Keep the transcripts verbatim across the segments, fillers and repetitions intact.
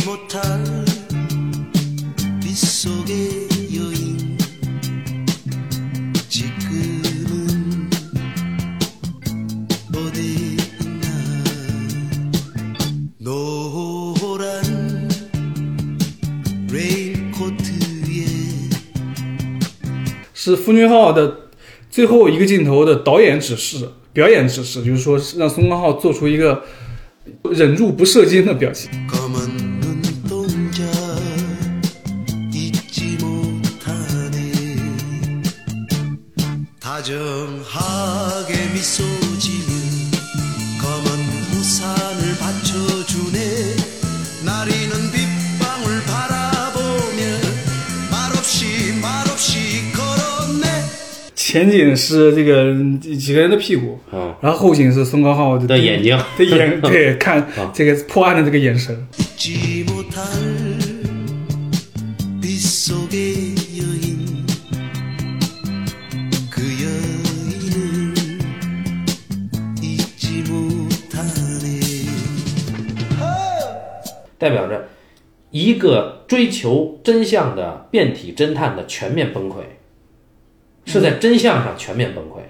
是奉俊昊的最后一个镜头的导演指示、表演指示，就是说让宋康昊做出一个忍住不射精的表情。前景是这个几个人的屁股， 嗯、 然后后景是宋康昊的, 的眼睛的眼，对，看这个破案的这个眼神。 代表着一个追求真相的变体侦探的全面崩溃，是在真相上全面崩溃。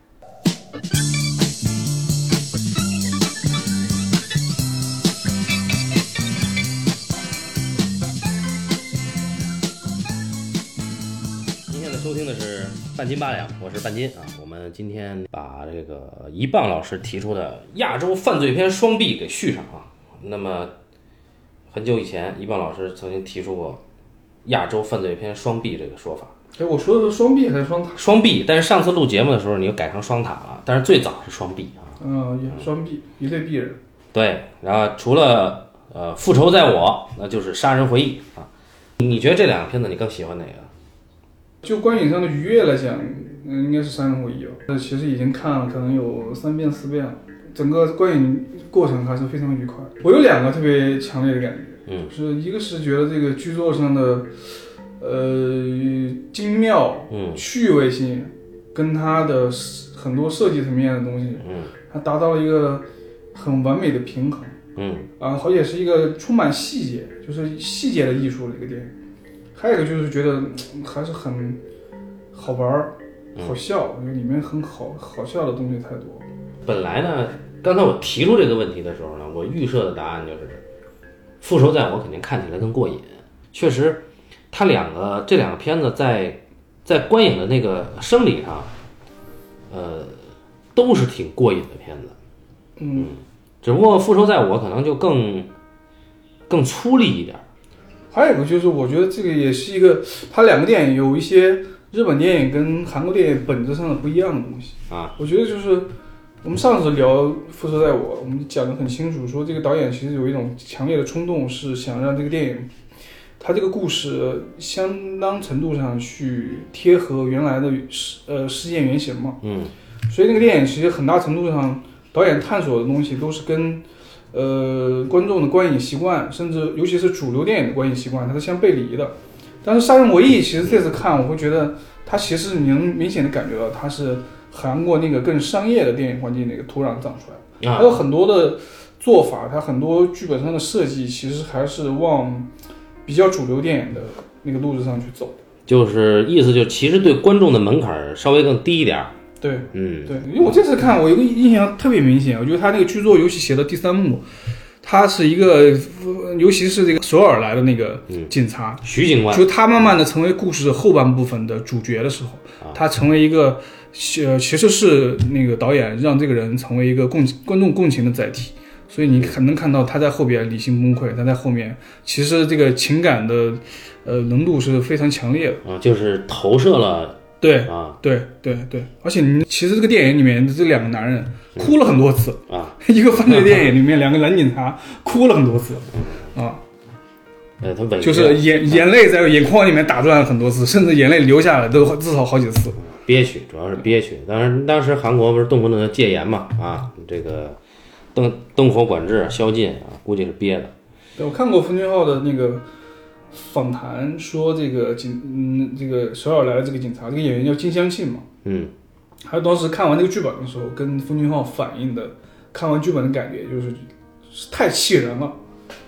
您现在收听的是半斤八两，我是半斤啊。我们今天把这个一棒老师提出的亚洲犯罪片双臂给续上啊。那么很久以前，一棒老师曾经提出过亚洲犯罪片双臂这个说法。 哎，我说的是双臂还是双塔？ 双臂，但是上次录节目的时候你又改成双塔了，但是最早是双臂啊。 嗯，也双臂，一对璧人。 对，然后除了呃复仇在我，那就是杀人回忆啊。你觉得这两个片子你更喜欢哪个？ 就观影上的愉悦来讲，嗯，应该是杀人回忆吧。其实已经看了，可能有三遍四遍了。整个观影过程还是非常愉快。我有两个特别强烈的感觉， 嗯， 就是一个是觉得这个剧作上的，呃，精妙、 嗯， 趣味性，跟它的很多设计层面的东西， 嗯， 它达到了一个很完美的平衡， 嗯， 啊，而且是一个充满细节，就是细节的艺术的一个电影。还有一个就是觉得还是很好玩、好笑，因为里面很好好笑的东西太多。 本来呢，刚才我提出这个问题的时候呢，我预设的答案就是复仇在我肯定看起来更过瘾。确实它两个这两个片子在在观影的那个生理上呃都是挺过瘾的片子。 嗯， 只不过复仇在我可能就更更粗粝一点。 还有一个就是我觉得这个也是一个它两个电影有一些日本电影跟韩国电影本质上的不一样的东西啊。 我觉得就是我们上次聊《复仇在我》，我们讲得很清楚，说这个导演其实有一种强烈的冲动，是想让这个电影，它这个故事相当程度上去贴合原来的呃事件原型嘛。 嗯， 所以那个电影其实很大程度上，导演探索的东西都是跟呃观众的观影习惯，甚至尤其是主流电影的观影习惯，它是相背离的。但是《杀人回忆》其实这次看，我会觉得它其实你能明显的感觉到它是韩国那个更商业的电影环境那个土壤长出来，还有很多的做法，它很多剧本上的设计其实还是往比较主流电影的那个路子上去走。 就是意思就其实对观众的门槛稍微更低一点。 对， 嗯， 对，因为我这次看，我有个印象特别明显，我觉得他那个剧作，尤其写到第三幕，他是一个，尤其是这个首尔来的那个警察、 嗯、徐警官， 就他慢慢的成为故事后半部分的主角的时候， 啊、 他成为一个。呃，其实是那个导演让这个人成为一个共观众共情的载体，所以你可能看到他在后边理性崩溃，他在后面其实这个情感的呃浓度是非常强烈的啊，就是投射了， 对啊， 对对对，而且你其实这个电影里面的这两个男人哭了很多次啊， 一个犯罪电影里面两个男警察哭了很多次啊。 呃，他就是眼眼泪在眼眶里面打转很多次，甚至眼泪流下来都至少好几次。 憋屈，主要是憋屈。当然，当时韩国不是动不动就戒严嘛，啊，这个灯灯火管制、宵禁啊，估计是憋的。 对，我看过奉俊昊的那个访谈，说这个警，嗯，这个首尔来的这个警察，这个演员叫金相庆嘛， 嗯， 他当时看完那个剧本的时候，跟奉俊昊反映的看完剧本的感觉就是太气人了。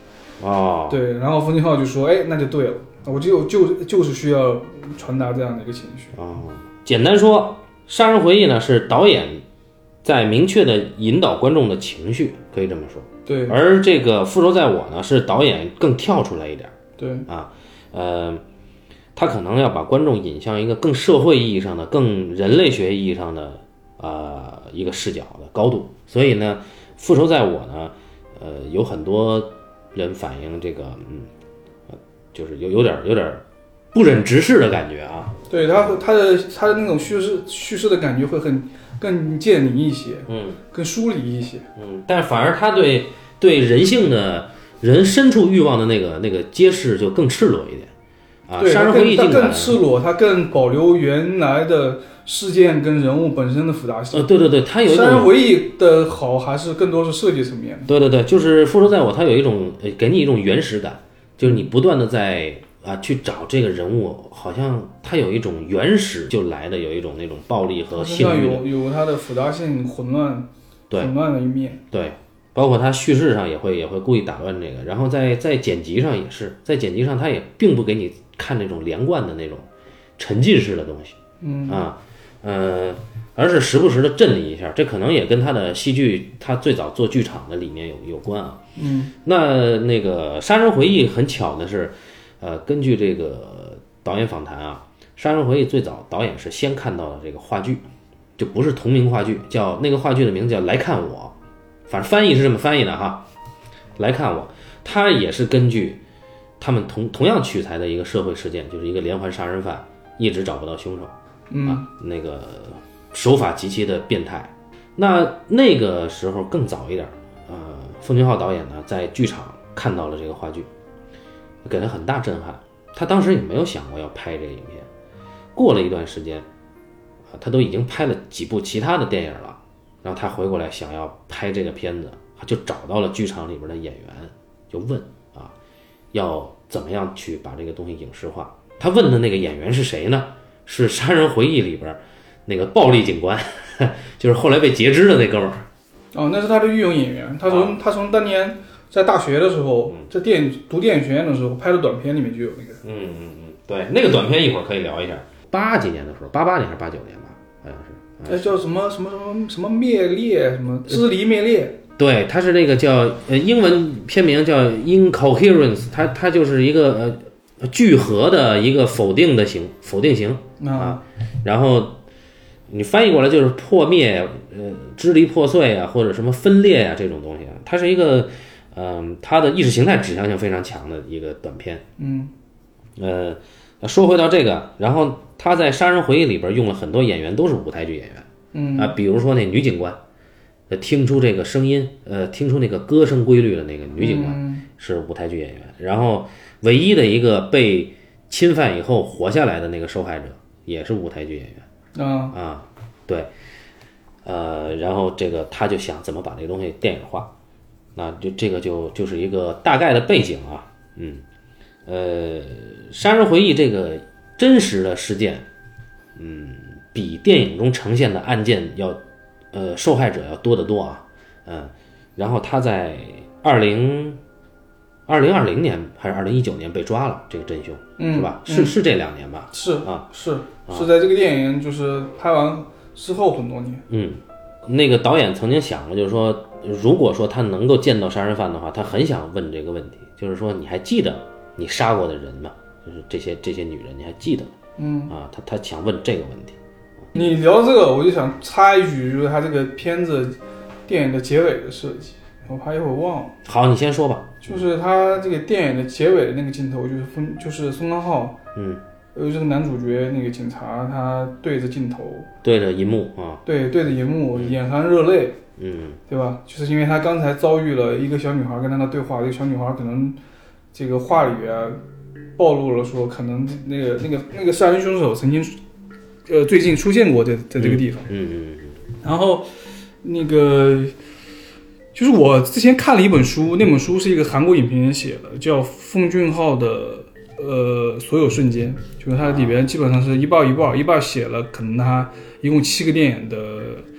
哦， 对，然后奉俊昊就说，哎，那就对了，我就就就是需要传达这样的一个情绪。 哦，简单说，杀人回忆呢是导演在明确的引导观众的情绪，可以这么说。 对， 而这个复仇在我呢，是导演更跳出来一点。 对啊，呃，他可能要把观众引向一个更社会意义上的、更人类学意义上的呃一个视角的高度。所以呢，复仇在我呢，呃，有很多人反映这个，嗯，呃、就是有有点有点不忍直视的感觉啊。 对他他的他的那种叙事叙事的感觉会很更见理一些， 嗯， 更疏离一些， 嗯，但反而他对对人性的人深处欲望的那个那个揭示就更赤裸一点啊。 对， 杀人回忆尽它更管赤裸，它更保留原来的事件跟人物本身的复杂性。 呃，对对对，它有一杀人种回忆的好，还是更多是设计层面的。 对对对，就是复仇在我，它有一种呃给你一种原始感，就是你不断的在啊去找这个人物，好像他有一种原始就来的有一种那种暴力和性欲的， 有有它的复杂性、混乱、 对混乱的一面。 对，包括他叙事上也会也会故意打乱这个，然后在在剪辑上也是，在剪辑上他也并不给你看那种连贯的那种沉浸式的东西， 嗯啊，呃，而是时不时的震你一下，这可能也跟他的戏剧他最早做剧场的理念有有关啊。 嗯， 那那个《杀人回忆》很巧的是，呃，根据这个导演访谈啊，《杀人回忆》最早导演是先看到了这个话剧，就不是同名话剧，叫那个话剧的名字叫《来看我》，反正翻译是这么翻译的哈，《来看我》，它也是根据他们同同样取材的一个社会事件，就是一个连环杀人犯一直找不到凶手， 嗯啊，那个手法极其的变态。那那个时候更早一点，呃，奉俊昊导演呢在剧场看到了这个话剧，给他很大震撼。他当时也没有想过要拍这个影片。过了一段时间，啊，他都已经拍了几部其他的电影了，然后他回过来想要拍这个片子，就找到了剧场里边的演员，就问啊，要怎么样去把这个东西影视化。他问的那个演员是谁呢？是《杀人回忆》里边那个暴力警官，就是后来被截肢的那哥们儿。 哦，那是他的御用演员。他从、 啊、 他从当年在大学的时候，在电影读电影学院的时候拍的短片里面就有那个。 嗯嗯嗯，对，那个短片一会儿可以聊一下。八几年的时候，八八年还是八九年吧，好像是。 哎，叫什么什么什么什么灭裂，什么支离灭裂。 对，它是那个叫呃英文片名叫 incoherence， 它它就是一个呃聚合的一个否定的形否定形啊，然后你翻译过来就是破灭、呃支离破碎啊，或者什么分裂啊这种东西啊，它是一个嗯、呃、它的意识形态指向性非常强的一个短片。 嗯， 呃，说回到这个，然后他在《杀人回忆》里边用了很多演员都是舞台剧演员， 嗯啊，比如说那女警官。呃，听出这个声音，呃，听出那个歌声规律的那个女警官是舞台剧演员，嗯、然后唯一的一个被侵犯以后活下来的那个受害者也是舞台剧演员啊啊，对，呃，然后这个他就想怎么把这个东西电影化，那就这个就就是一个大概的背景啊，嗯，呃，杀人回忆这个真实的事件，嗯，比电影中呈现的案件要。呃，受害者要多得多啊，嗯，然后他在二零二零二零年还是二零一九年被抓了，这个真凶， 嗯、 是吧？是、嗯、是这两年吧？ 是啊， 是是在这个电影就是拍完之后很多年。 嗯，那个导演曾经想过，就是说，如果说他能够见到杀人犯的话，他很想问这个问题，就是说，你还记得你杀过的人吗？就是这些这些女人，你还记得吗？ 嗯啊，他他想问这个问题。 你聊这个，我就想插一句，就是他这个片子电影的结尾的设计，我怕一会儿忘了。 好，你先说吧。 就是他这个电影的结尾的那个镜头，就是分，就是宋康昊， 嗯， 呃，这个男主角那个警察，他对着镜头， 对着银幕啊， 对，对着荧幕，眼含热泪， 嗯， 对吧？就是因为他刚才遭遇了一个小女孩跟他的对话，这个小女孩可能这个话里啊暴露了说，可能那个那个那个杀人凶手曾经。呃，最近出现过在在这个地方， 嗯嗯嗯， 然后那个就是我之前看了一本书，那本书是一个韩国影评人写的，叫奉俊昊的呃所有瞬间，就是它里边基本上是一半一半，一半写了可能他一共七个电影的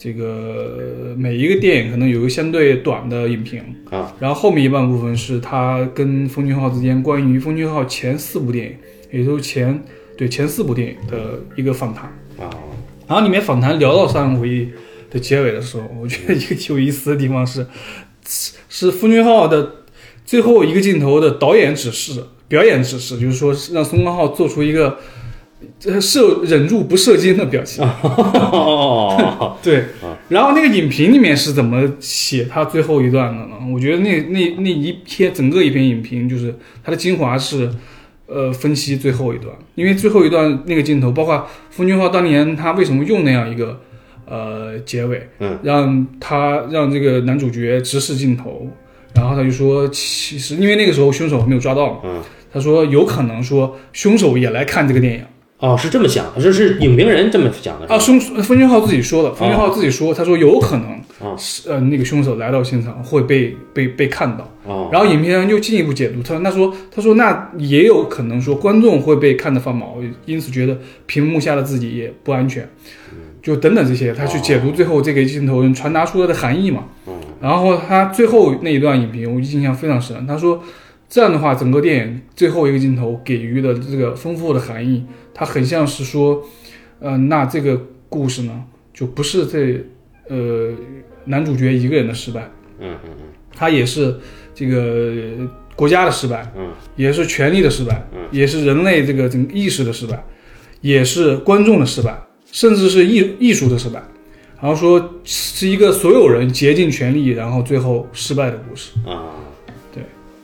这个每一个电影可能有一个相对短的影评啊， 然后后面一半部分是他跟奉俊昊之间关于奉俊昊前四部电影，也就是前对前四部电影的一个访谈啊。 然后里面访谈聊到《杀人回忆》的结尾的时候，我觉得一个有意思的地方是，是奉俊昊的最后一个镜头的导演指示、表演指示，就是说让宋康昊做出一个射忍住不射精的表情。对，然后那个影评里面是怎么写他最后一段的呢？我觉得那那那一篇整个一篇影评就是它的精华是。呃，分析最后一段，因为最后一段那个镜头，包括奉俊昊当年他为什么用那样一个呃结尾， 嗯， 让他让这个男主角直视镜头，然后他就说，其实因为那个时候凶手还没有抓到嘛， 嗯， 他说有可能说凶手也来看这个电影。 哦，是这么想的，是是影评人这么讲的啊，凶奉俊昊自己说的，奉俊昊自己说，他说有可能， 哦、 呃，那个凶手来到现场会被被被看到， 哦， 然后影评人就进一步解读，他他说他说那也有可能说观众会被看得发毛，因此觉得屏幕下的自己也不安全，就等等这些，他去解读最后这个镜头传达出来的含义嘛， 哦、 然后他最后那一段影评我印象非常深，他说这样的话，整个电影最后一个镜头给予的这个丰富的含义。它很像是说，呃，那这个故事呢，就不是这呃男主角一个人的失败， 嗯嗯嗯， 他也是这个国家的失败， 嗯， 也是权力的失败， 嗯， 也是人类这个整个意识的失败，也是观众的失败，甚至是艺艺术的失败。然后说是一个所有人竭尽全力，然后最后失败的故事啊， 对，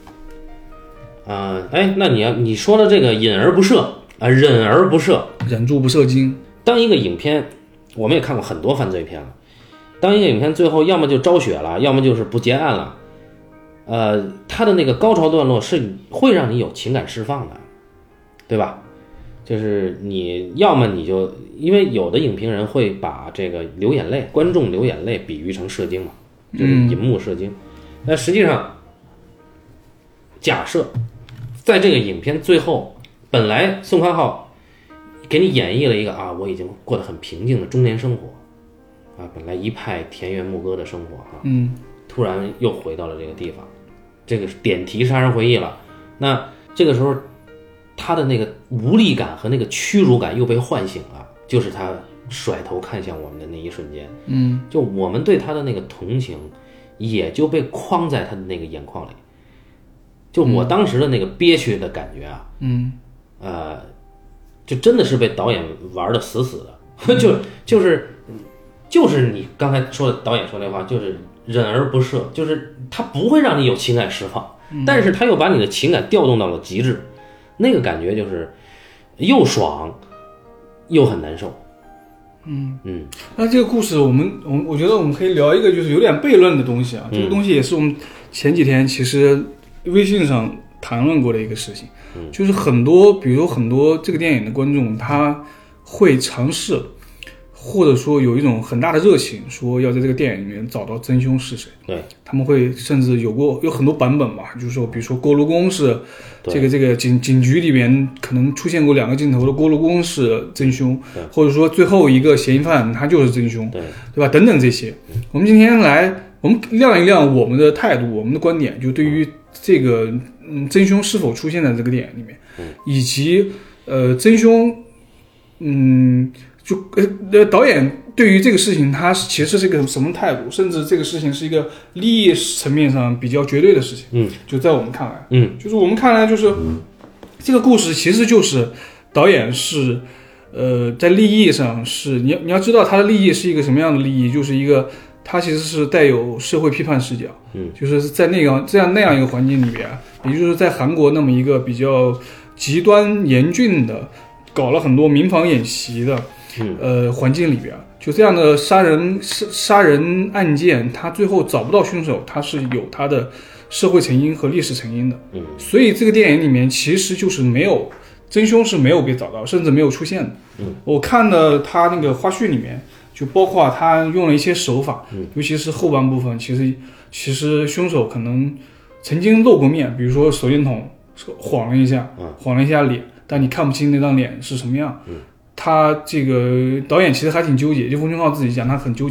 啊，哎，那你要你说的这个隐而不射。啊，忍而不射， 忍住不射精。 当一个影片，我们也看过很多犯罪片了。当一个影片最后要么就昭雪了，要么就是不结案了。呃，它的那个高潮段落是会让你有情感释放的，对吧？就是你要么你就，因为有的影评人会把这个流眼泪，观众流眼泪比喻成射精嘛，就是银幕射精。那、嗯、实际上，假设在这个影片最后。本来宋康昊给你演绎了一个啊，我已经过得很平静的中年生活，啊，本来一派田园牧歌的生活啊， 嗯， 突然又回到了这个地方，这个点题杀人回忆了。那这个时候，他的那个无力感和那个屈辱感又被唤醒了，就是他甩头看向我们的那一瞬间， 嗯， 就我们对他的那个同情，也就被框在他的那个眼眶里。就我当时的那个憋屈的感觉啊， 嗯。 呃，就真的是被导演玩的死死的，就就是就是你刚才说的导演说那话，就是忍而不射，就是他不会让你有情感释放，但是他又把你的情感调动到了极致，那个感觉就是又爽又很难受。 嗯嗯， 那这个故事我们我我觉得我们可以聊一个就是有点悖论的东西啊，这个东西也是我们前几天其实微信上谈论过的一个事情，就是很多比如说很多这个电影的观众他会尝试或者说有一种很大的热情，说要在这个电影里面找到真凶是谁。 对，他们会甚至有过有很多版本吧，就是说比如说锅炉工是这个这个警警局里面可能出现过两个镜头的锅炉工是真凶，或者说最后一个嫌疑犯他就是真凶， 对对吧？等等这些，我们今天来我们亮一亮我们的态度，我们的观点，就对于这个嗯真凶是否出现在这个电影里面，以及呃真凶嗯。就呃，导演对于这个事情，他其实是一个什么态度？甚至这个事情是一个利益层面上比较绝对的事情。 嗯， 就在我们看来， 嗯， 就是我们看来，就是这个故事其实就是导演是呃，在利益上是你你要知道他的利益是一个什么样的利益，就是一个他其实是带有社会批判视角。 嗯， 就是在那个这样那样一个环境里边，也就是在韩国那么一个比较极端严峻的，搞了很多民防演习的。呃，环境里边，就这样的杀人杀人案件，他最后找不到凶手，他是有他的社会成因和历史成因的。 嗯， 所以这个电影里面其实就是没有真凶是没有被找到，甚至没有出现的。 嗯， 我看了他那个花絮里面，就包括他用了一些手法， 嗯， 尤其是后半部分，其实其实凶手可能曾经露过面，比如说手电筒晃了一下，晃了一下脸，但你看不清那张脸是什么样。 嗯。 他这个导演其实还挺纠结，就奉俊昊自己讲他很纠结，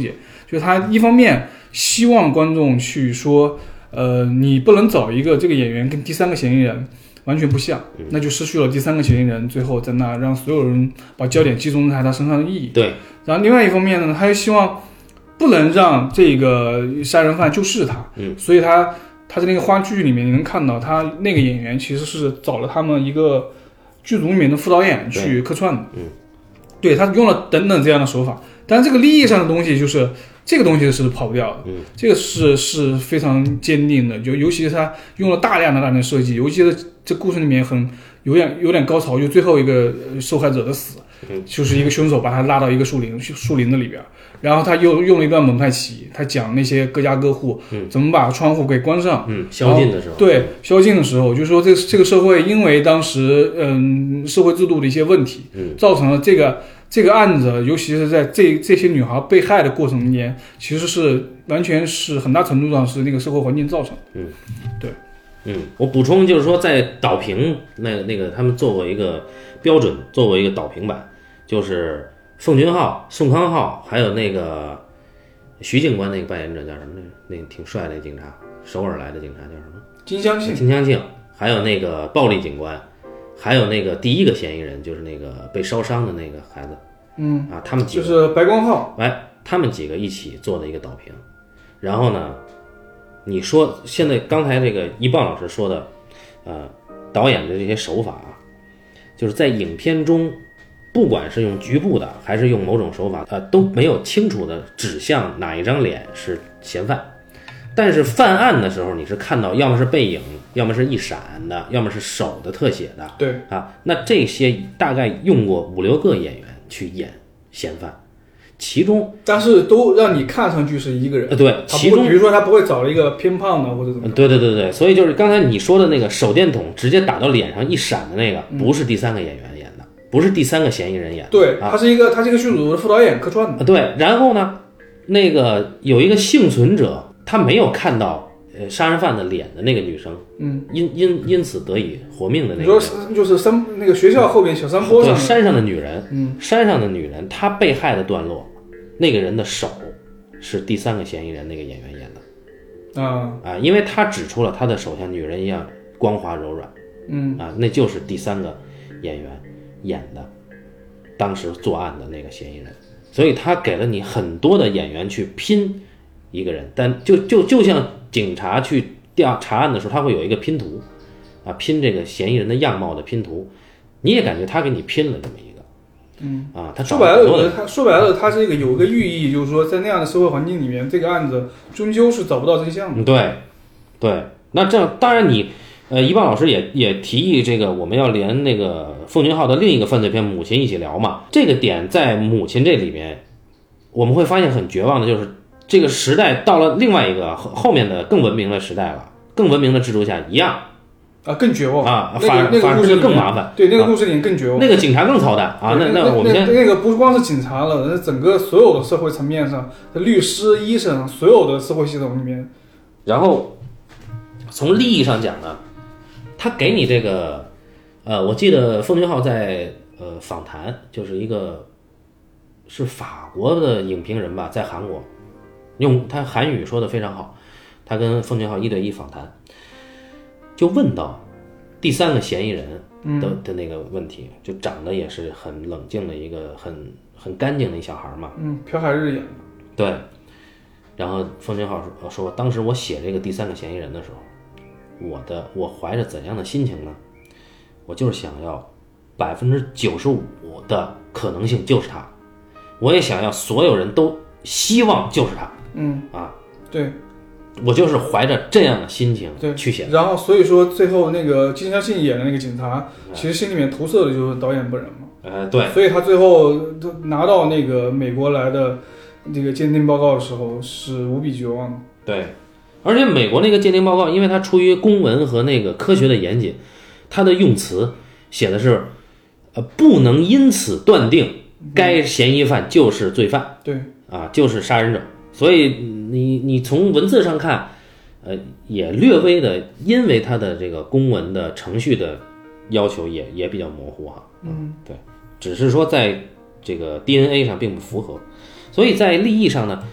就他一方面希望观众去说，呃，你不能找一个这个演员跟第三个嫌疑人完全不像，那就失去了第三个嫌疑人最后在那让所有人把焦点集中在他身上的意义。 对。 然后另外一方面呢，他又希望不能让这个杀人犯就是他， 嗯， 所以他他在那个话剧里面你能看到，他那个演员其实是找了他们一个剧组里面的副导演去客串的， 嗯， 对，他用了等等这样的手法，但是这个利益上的东西就是这个东西是跑不掉的， 嗯， 这个是是非常坚定的，就尤其是他用了大量的大量设计，尤其是这故事里面很有点有点高潮，就最后一个受害者的死， 嗯， 就是一个凶手把他拉到一个树林树林的里边，然后他又用了一段蒙太奇，他讲那些各家各户怎么把窗户给关上， 嗯，宵禁的时候， 对，宵禁的时候，就是说这这个社会因为当时嗯社会制度的一些问题， 嗯， 造成了这个这个案子，尤其是在这这些女孩被害的过程中间，其实是完全是很大程度上是那个社会环境造成的， 嗯， 对， 嗯，我补充就是说，在导评那那个他们做过一个标准，做过一个导评版，就是奉俊昊、宋康昊，还有那个徐警官那个扮演者叫什么来着？那个挺帅的警察，首尔来的警察叫什么？ 金相庆。 金相庆，还有那个暴力警官，还有那个第一个嫌疑人，就是那个被烧伤的那个孩子。 嗯啊，他们几个就是白光浩， 哎，他们几个一起做的一个导评。然后呢，你说现在刚才这个一棒老师说的，呃，导演的这些手法啊，就是在影片中。不管是用局部的还是用某种手法，呃，都没有清楚的指向哪一张脸是嫌犯。但是犯案的时候，你是看到要么是背影，要么是一闪的，要么是手的特写的。 对啊，那这些大概用过五六个演员去演嫌犯，其中但是都让你看上去是一个人。 呃，对，其中比如说他不会找了一个偏胖的或者怎么样。 对对对对，所以就是刚才你说的那个手电筒直接打到脸上一闪的那个， 嗯、 不是第三个演员演的。不是第三个嫌疑人演的， 对， 啊、 他是一个，他是一个剧组的副导演客串的。 对，然后呢，那个有一个幸存者，他没有看到呃杀人犯的脸的那个女生， 嗯， 因因因此得以活命的那个。 你说就是山那个学校后边小山坡上， 对，山上的女人， 嗯， 山上的女人，她被害的段落，那个人的手是第三个嫌疑人那个演员演的， 啊啊，因为他指出了他的手像女人一样光滑柔软， 嗯啊，那就是第三个演员演的。当时作案的那个嫌疑人，所以他给了你很多的演员去拼一个人，但就就就像警察去调查案的时候，他会有一个拼图，啊，拼这个嫌疑人的样貌的拼图，你也感觉他给你拼了这么一个， 嗯啊，他说白了，他说白了，他这个有个寓意，就是说在那样的社会环境里面，这个案子终究是找不到真相的。 对，对，那这样当然你。呃，一棒老师也也提议这个我们要连那个奉俊昊的另一个犯罪片《母亲》一起聊嘛。这个点在《母亲》这里面，我们会发现很绝望的，就是这个时代到了另外一个后后面的更文明的时代了，更文明的制度下一样啊，更绝望啊， 那个那个故事更麻烦。 对，那个故事里更绝望， 那个警察更操蛋啊。那那我们先那个不光是警察了，那整个所有的社会层面上的律师、医生，所有的社会系统里面， 然后从利益上讲呢。他给你这个，呃，我记得奉俊昊在呃访谈，就是一个是法国的影评人吧，在韩国，用他韩语说的非常好。他跟奉俊昊一对一访谈，就问到第三个嫌疑人的、 嗯、 的那个问题，就长得也是很冷静的一个很很干净的一小孩嘛， 嗯，朴海日演的， 对。然后奉俊昊说说，当时我写这个第三个嫌疑人的时候。我的我怀着怎样的心情呢？我就是想要百分之九十五的可能性就是他，我也想要所有人都希望就是他。 嗯啊， 对， 我就是怀着这样的心情去写。 然后所以说最后那个金相信演的那个警察，其实心里面投射的就是导演本人嘛。 呃，对。 所以他最后拿到那个美国来的这个鉴定报告的时候，是无比绝望的。 对。而且美国那个鉴定报告，因为它出于公文和那个科学的严谨，它的用词写的是，呃，不能因此断定该嫌疑犯就是罪犯， 对， 啊，就是杀人者。所以你你从文字上看，呃，也略微的，因为它的这个公文的程序的要求也也比较模糊哈， 嗯， 对，只是说在这个 D N A 上并不符合，所以在利益上呢。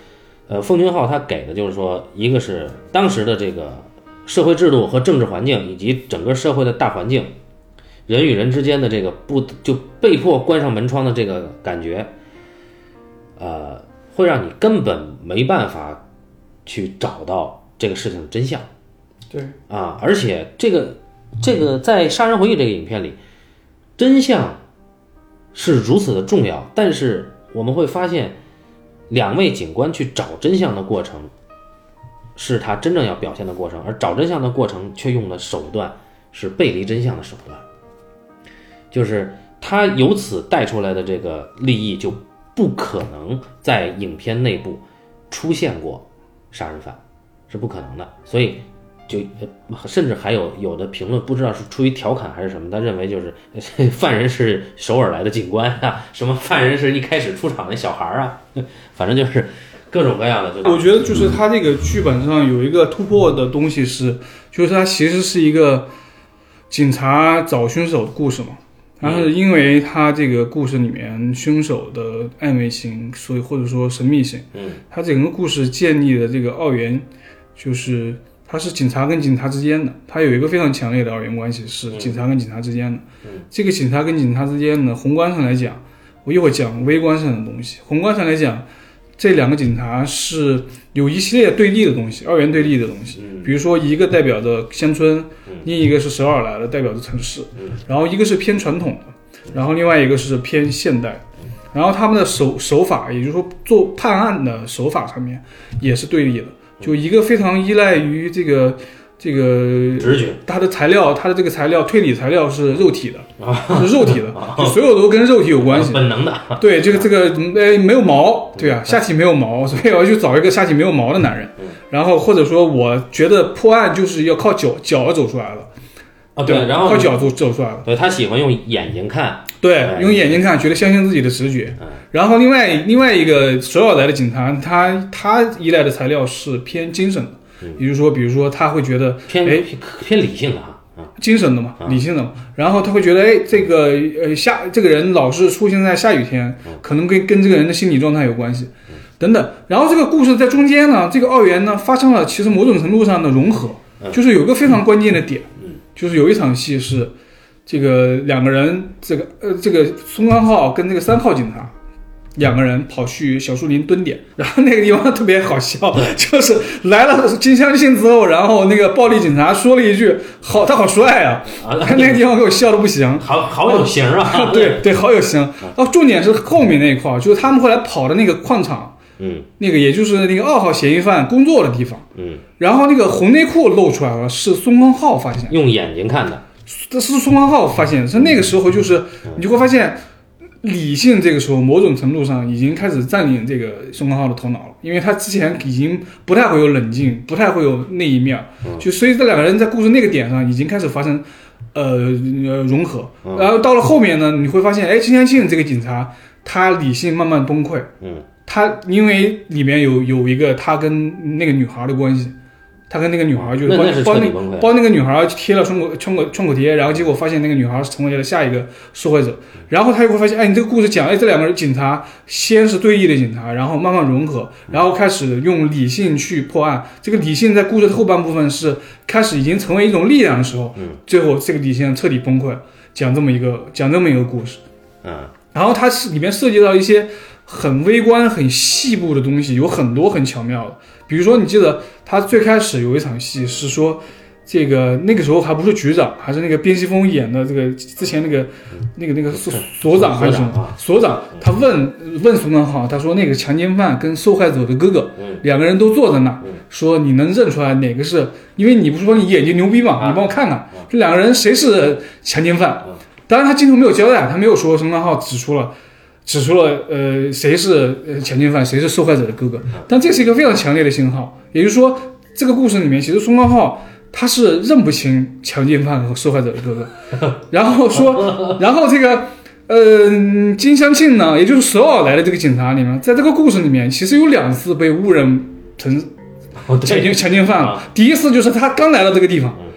呃，奉俊昊他给的就是说，一个是当时的这个社会制度和政治环境，以及整个社会的大环境，人与人之间的这个不就被迫关上门窗的这个感觉，呃，会让你根本没办法去找到这个事情的真相。 对啊，而且这个这个在《杀人回忆》这个影片里，真相是如此的重要，但是我们会发现，两位警官去找真相的过程，是他真正要表现的过程，而找真相的过程却用的手段是背离真相的手段，就是他由此带出来的这个利益就不可能在影片内部出现过杀人犯，是不可能的，所以。就甚至还有有的评论不知道是出于调侃还是什么，他认为就是犯人是首尔来的警官啊，什么犯人是一开始出场的小孩啊，反正就是各种各样的。 我觉得就是他这个剧本上有一个突破的东西是，就是他其实是一个警察找凶手的故事嘛，然后因为他这个故事里面凶手的暧昧性，所以或者说神秘性， 嗯， 他整个故事建立的这个二元就是。它是警察跟警察之间的，它有一个非常强烈的二元关系，是警察跟警察之间的。 嗯， 这个警察跟警察之间呢，宏观上来讲，我一会儿讲微观上的东西。宏观上来讲，这两个警察是有一系列对立的东西，二元对立的东西。 嗯， 比如说一个代表着乡村， 嗯， 另一个是首尔来的，代表着城市。 嗯， 然后一个是偏传统的，然后另外一个是偏现代。然后他们的手手法，也就是说做判案的手法上面也是对立的。就一个非常依赖于这个这个直觉， 它的材料，它的这个材料推理材料是肉体的， 啊、 是肉体的，就所有都跟肉体有关系， 本能的。 对，这个这个呃没有毛，对啊，下体没有毛，所以我要去找一个下体没有毛的男人。然后或者说，我觉得破案就是要靠脚脚走出来的。 啊，对，然后靠脚走走出来了。 对，他喜欢用眼睛看， 对，用眼睛看，觉得相信自己的直觉。 嗯， 然后另外另外一个首尔来的警察，他他依赖的材料是偏精神的， 嗯， 也就是说，比如说他会觉得偏哎偏理性的哈， 啊，精神的嘛， 啊， 理性的嘛。然后他会觉得哎，这个呃下这个人老是出现在下雨天，可能跟跟这个人的心理状态有关系，等等。然后这个故事在中间呢，这个二元呢发生了其实某种程度上的融合，就是有一个非常关键的点。就是有一场戏是，这个两个人，这个呃，这个松冈浩跟这个三号警察两个人跑去小树林蹲点，然后那个地方特别好笑，就是来了金相信之后，然后那个暴力警察说了一句：“好，他好帅啊！”啊，那个地方给我笑的不行， 好好有型啊！ 对对，好有型。哦，重点是后面那一块，就是他们后来跑的那个矿场。 嗯， 那个也就是那个二号嫌疑犯工作的地方， 嗯， 然后那个红内裤露出来了，是松冈浩发现， 用眼睛看的， 这是松冈浩发现的，是那个时候就是你就会发现，理性这个时候某种程度上已经开始占领这个松冈浩的头脑了，因为他之前已经不太会有冷静，不太会有那一面，就所以这两个人在故事那个点上已经开始发生呃融合，然后到了后面呢，你会发现，哎，金相信这个警察他理性慢慢崩溃， 嗯。 他因为里面有有一个他跟那个女孩的关系，他跟那个女孩就是帮帮那帮那个女孩贴了窗口窗口窗口贴，然后结果发现那个女孩成为了下一个受害者，然后他就会发现，哎，你这个故事讲，哎，这两个警察先是对立的警察，然后慢慢融合，然后开始用理性去破案。这个理性在故事的后半部分是开始已经成为一种力量的时候，最后这个理性彻底崩溃，讲这么一个讲这么一个故事， 嗯， 然后它是里面涉及到一些很微观、很细部的东西，有很多很巧妙的。比如说，你记得他最开始有一场戏是说，这个那个时候还不是局长，还是那个边西峰演的这个之前那个那个那个所所长还是什么所长，他问问松冈浩，他说那个强奸犯跟受害者的哥哥两个人都坐在那，说你能认出来哪个是？因为你不是说你眼睛牛逼嘛，你帮我看看，这两个人谁是强奸犯？当然他镜头没有交代，他没有说松冈浩指出了。指出了，呃，谁是呃强奸犯，谁是受害者的哥哥，但这是一个非常强烈的信号，也就是说，这个故事里面，其实松冈浩他是认不清强奸犯和受害者的哥哥，然后说，然后这个，呃，金相庆呢，也就是首尔来的这个警察里面，在这个故事里面，其实有两次被误认成强奸强奸犯了。第一次就是他刚来到这个地方，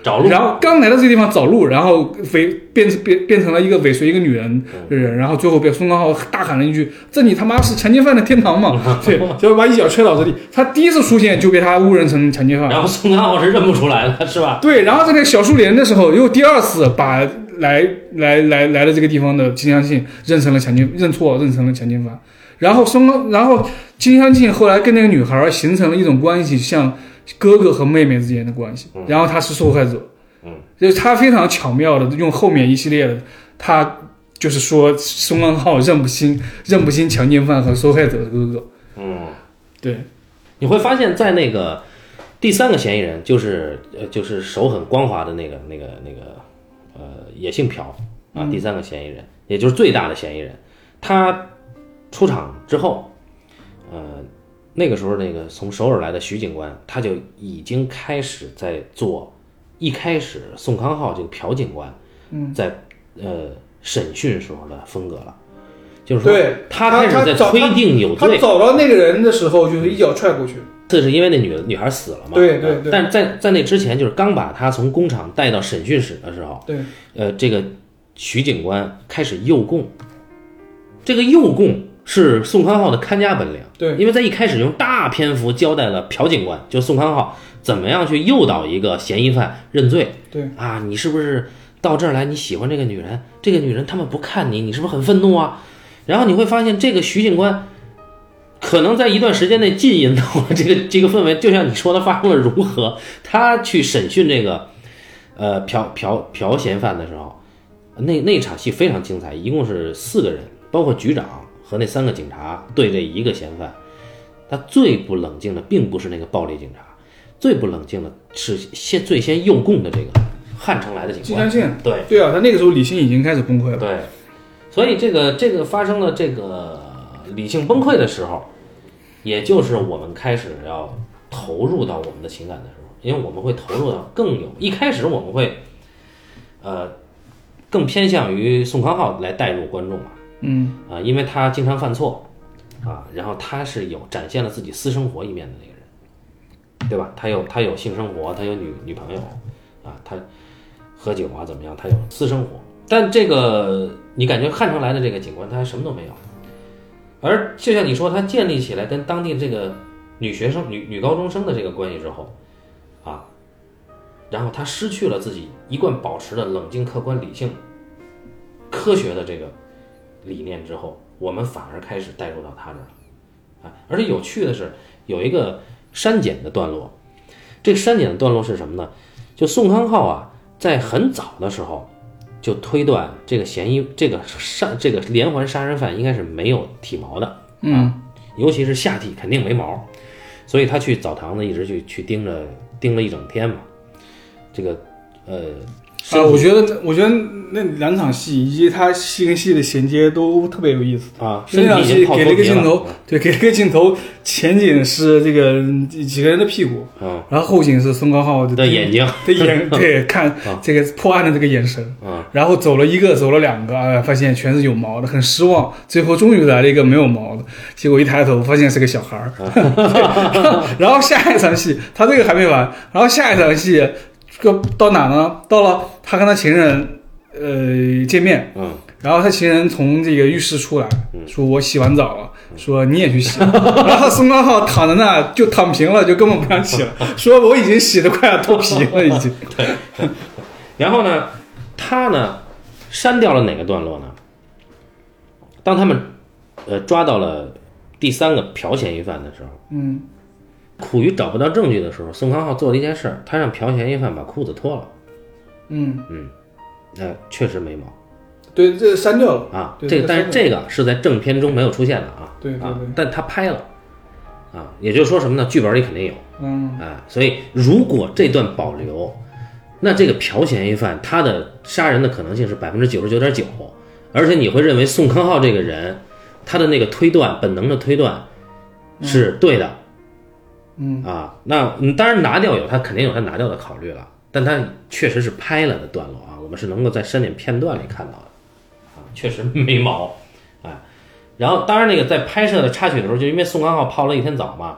找路， 然后刚来到这个地方找路，然后尾变变变成了一个尾随一个女人的人，然后最后被宋康昊大喊了一句：“这你他妈是强奸犯的天堂吗？”对，结果把一脚踹倒这里。他第一次出现就被他误认成强奸犯， 然后宋康昊是认不出来的，是吧？ 对，然后在那个小树林的时候，又第二次把来来来来的这个地方的金相信认成了强奸，认错认成了强奸犯。然后宋，然后金相信后来跟那个女孩形成了一种关系，像哥哥和妹妹之间的关系。然后他是受害者， 嗯， 就是他非常巧妙的用后面一系列的，他就是说宋康昊认不清认不清强奸犯和受害者的哥哥。 嗯，对， 你会发现在那个第三个嫌疑人，就是呃就是手很光滑的那个那个那个呃也姓朴啊，第三个嫌疑人，也就是最大的嫌疑人，他出场之后，呃，那个时候那个从首尔来的徐警官，他就已经开始在做，一开始宋康昊这个朴警官，在呃审讯时候的风格了，就是说他开始在推定有罪， 他找到那个人的时候就是一脚踹过去。 这是因为那女女孩死了嘛？ 对对对。 但在在那之前，就是刚把他从工厂带到审讯室的时候， 对， 呃，这个徐警官开始诱供，这个诱供是宋康昊的看家本领。 对， 因为在一开始用大篇幅交代了朴警官，就宋康昊怎么样去诱导一个嫌疑犯认罪。 对啊，你是不是到这儿来？你喜欢这个女人，这个女人他们不看你，你是不是很愤怒啊？然后你会发现，这个徐警官可能在一段时间内浸淫到了这个这个氛围，就像你说的发生了如何，他去审讯这个呃朴朴朴嫌犯的时候，那那场戏非常精彩，一共是四个人，包括局长和那三个警察对这一个嫌犯。他最不冷静的并不是那个暴力警察，最不冷静的是先最先诱供的这个汉城来的警官。对对啊，他那个时候理性已经开始崩溃了。 对，所以这个这个发生了这个理性崩溃的时候，也就是我们开始要投入到我们的情感的时候，因为我们会投入到更有，一开始我们会呃更偏向于宋康昊来带入观众嘛， 嗯啊、呃，因为他经常犯错啊，然后他是有展现了自己私生活一面的那个人，对吧？他有他有性生活，他有女女朋友啊，他喝酒啊怎么样？他有私生活，但这个你感觉汉城来的这个警官他什么都没有。而就像你说，他建立起来跟当地这个女学生、女女高中生的这个关系之后，啊，然后他失去了自己一贯保持的冷静、客观、理性、科学的这个理念之后，我们反而开始带入到他这儿了，啊，而且有趣的是，有一个删减的段落，这个删减的段落是什么呢？就宋康昊啊，在很早的时候。就推断这个嫌疑，这个杀这个连环杀人犯应该是没有体毛的， 嗯、 啊，尤其是下体肯定没毛，所以他去澡堂子一直去去盯着盯了一整天嘛。这个呃， 啊，我觉得我觉得那两场戏以及他戏跟戏的衔接都特别有意思啊。 那场戏给了一个镜头，对，给了一个镜头，前景是这个几个人的屁股， 嗯， 然后后景是宋康昊的眼睛的眼，对，看这个破案的这个眼神， 嗯， 然后走了一个，走了两个，啊，发现全是有毛的，很失望，最后终于来了一个没有毛的，结果一抬头发现是个小孩儿，然后下一场戏他这个还没完，然后下一场戏。就到哪呢？到了他跟他情人呃见面， 嗯， 然后他情人从这个浴室出来， 嗯、 说我洗完澡了，说你也去洗，然后宋康昊躺在那就躺平了，就根本不想起了，说我已经洗得快要脱皮了已经。 对，然后呢，他呢删掉了哪个段落呢？当他们呃抓到了第三个朴嫌疑犯的时候， 嗯。 苦于找不到证据的时候，宋康昊做了一件事，他让朴嫌疑犯把裤子脱了。 嗯嗯，呃，确实没毛。 对，这删掉了啊。这个，但是这个是在正片中没有出现的啊。 对对对。 啊，但他拍了啊，也就是说什么呢？剧本里肯定有。 嗯。 哎，所以如果这段保留，那这个朴嫌疑犯他的杀人的可能性是百分之九十九点九，而且你会认为宋康昊这个人他的那个推断，本能的推断是对的。 嗯啊，那嗯，当然拿掉有他肯定有他拿掉的考虑了，但他确实是拍了的段落啊，我们是能够在删减片段里看到的，啊，确实没毛，哎，然后当然那个在拍摄的插曲的时候，就因为宋康昊泡了一天澡嘛，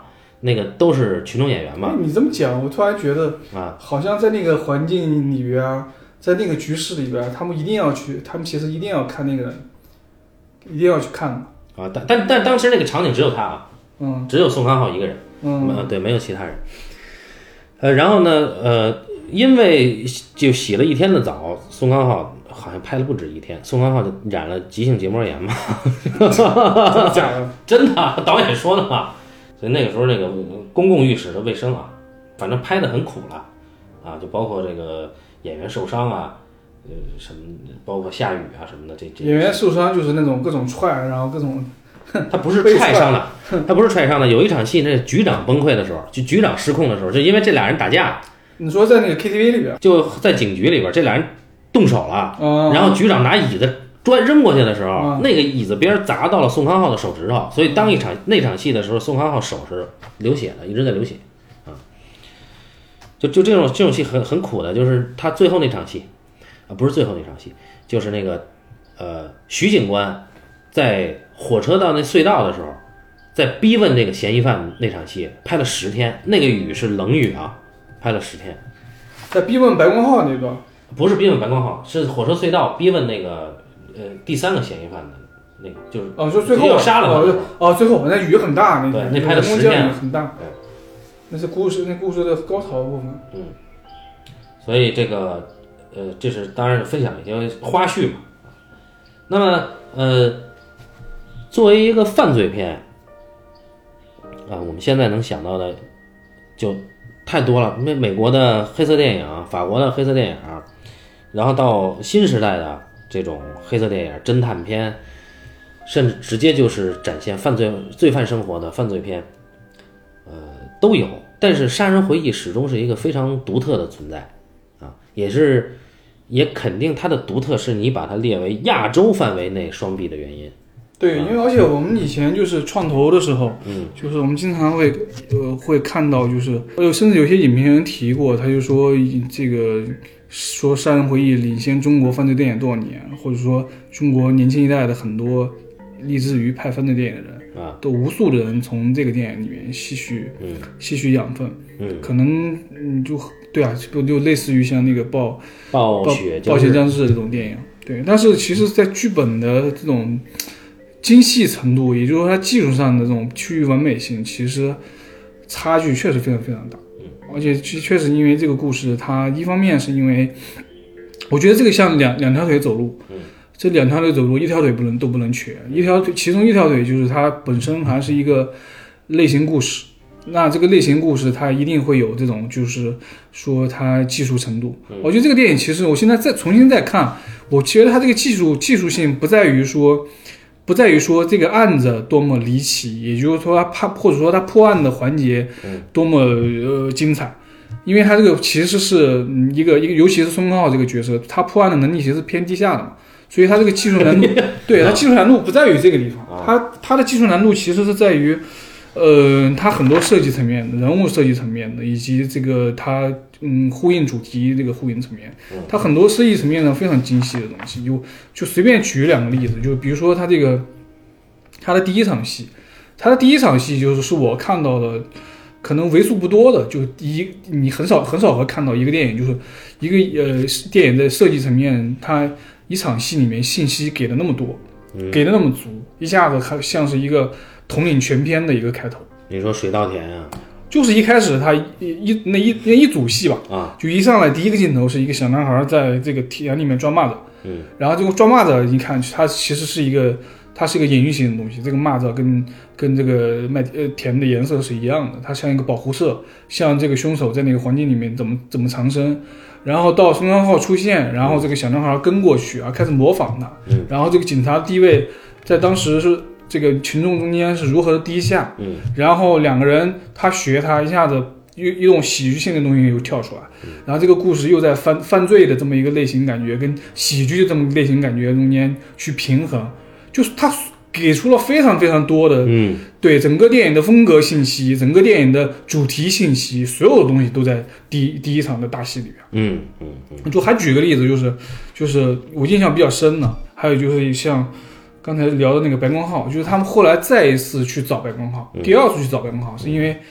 那个都是群众演员嘛。 你这么讲，我突然觉得啊， 好像在那个环境里边啊，在那个局势里边，他们一定要去，他们其实一定要看那个人，一定要去看啊。但但但当时那个场景只有他啊， 嗯， 只有宋康昊一个人， 嗯， 呃，对，没有其他人。呃，然后呢，呃，因为就洗了一天的澡，宋康昊好像拍了不止一天，宋康昊就染了急性结膜炎嘛， 真的假的？ 真的，导演说的嘛。所以那个时候那个公共浴室的卫生啊，反正拍的很苦了啊，就包括这个演员受伤啊，呃，什么包括下雨啊什么的，这这演员受伤就是那种各种踹，然后各种， 他不是踹伤的，他不是踹伤的。有一场戏，那局长崩溃的时候，就局长失控的时候，就因为这俩人打架。 你说在那个 K T V 里边， 就在警局里边，这俩人动手了， 哦、 然后局长拿椅子砖扔过去的时候， 哦、 那个椅子边砸到了宋康昊的手指头，所以当一场那场戏的时候，宋康昊手是流血的，一直在流血啊。就就这种这种戏很很苦的，就是他最后那场戏啊，不是最后那场戏，就是那个呃徐警官在火车到那隧道的时候，在逼问这个嫌疑犯那场戏，拍了十天，那个雨是冷雨啊，拍了十天。 在逼问白光浩那段， 不是逼问白光浩，是火车隧道逼问那个呃第三个嫌疑犯的那个，就是哦，就最后要杀了他哦，哦，最后那雨很大，那对，那拍了十天， 很大， 对， 那是故事那故事的高潮部分。 嗯，所以这个呃，这是当然分享一些花絮嘛。那么呃，作为一个犯罪片啊，我们现在能想到的就太多了，美美国的黑色电影，法国的黑色电影，然后到新时代的这种黑色电影、侦探片，甚至直接就是展现犯罪罪犯生活的犯罪片，呃，都有。但是《杀人回忆》始终是一个非常独特的存在啊，也是也肯定它的独特是你把它列为亚洲范围内双臂的原因。 对，因为而且我们以前就是创投的时候， 嗯， 就是我们经常会呃会看到，就是呃甚至有些影评人提过，他就说这个说《杀人回忆》领先中国犯罪电影多少年，或者说中国年轻一代的很多立志于拍犯罪电影的人啊， 都无数的人从这个电影里面吸取嗯吸取养分， 嗯， 可能嗯就对啊，不就类似于像那个暴暴雪暴雪将至这种电影，对，但是其实在剧本的这种精细程度，也就是说它技术上的这种趋于完美性，其实差距确实非常非常大。而且确实因为这个故事，它一方面是因为，我觉得这个像两两条腿走路，这两条腿走路，一条腿不能都不能缺，一条腿其中一条腿就是它本身还是一个类型故事。那这个类型故事它一定会有这种，就是说它技术程度。我觉得这个电影其实我现在再重新再看，我觉得它这个技术技术性不在于说。不在于说这个案子多么离奇，也就是说他怕或者说他破案的环节多么呃精彩，因为他这个其实是一个一个，尤其是宋康昊这个角色，他破案的能力其实是偏低下的嘛，所以他这个技术难度，对他技术难度不在于这个地方，他他的技术难度其实是在于，呃，他很多设计层面的、人物设计层面的，以及这个他嗯呼应主题这个呼应层面，他很多设计层面上非常精细的东西。就就随便举两个例子，就比如说他这个他的第一场戏，他的第一场戏就是是我看到的可能为数不多的，就一你很少很少会看到一个电影，就是一个呃电影的设计层面，它一场戏里面信息给的那么多，给的那么足，一下子像是一个统领全篇的一个开头。 你说水稻田啊？ 就是一开始他一一那一那一组戏吧， 啊， 就一上来第一个镜头是一个小男孩在这个田里面抓蚂蚱， 嗯， 然后这个抓蚂蚱，你看它其实是一个，它是一个隐喻性的东西。这个蚂蚱跟跟这个麦呃田的颜色是一样的，它像一个保护色，像这个凶手在那个环境里面怎么怎么藏身。然后到宋康昊出现，然后这个小男孩跟过去啊，开始模仿他， 嗯， 然后这个警察地位在当时是。这个群众中间是如何的低下， 嗯， 然后两个人他学他一下子一一种喜剧性的东西又跳出来， 嗯， 然后这个故事又在犯犯罪的这么一个类型感觉跟喜剧的这么类型感觉中间去平衡，就是他给出了非常非常多的， 嗯， 对整个电影的风格信息，整个电影的主题信息，所有的东西都在第一第一场的大戏里边， 嗯嗯嗯， 就还举个例子，就是就是我印象比较深的，还有就是像。刚才聊的那个白光浩，就是他们后来再一次去找白光浩，第二次去找白光浩，是因为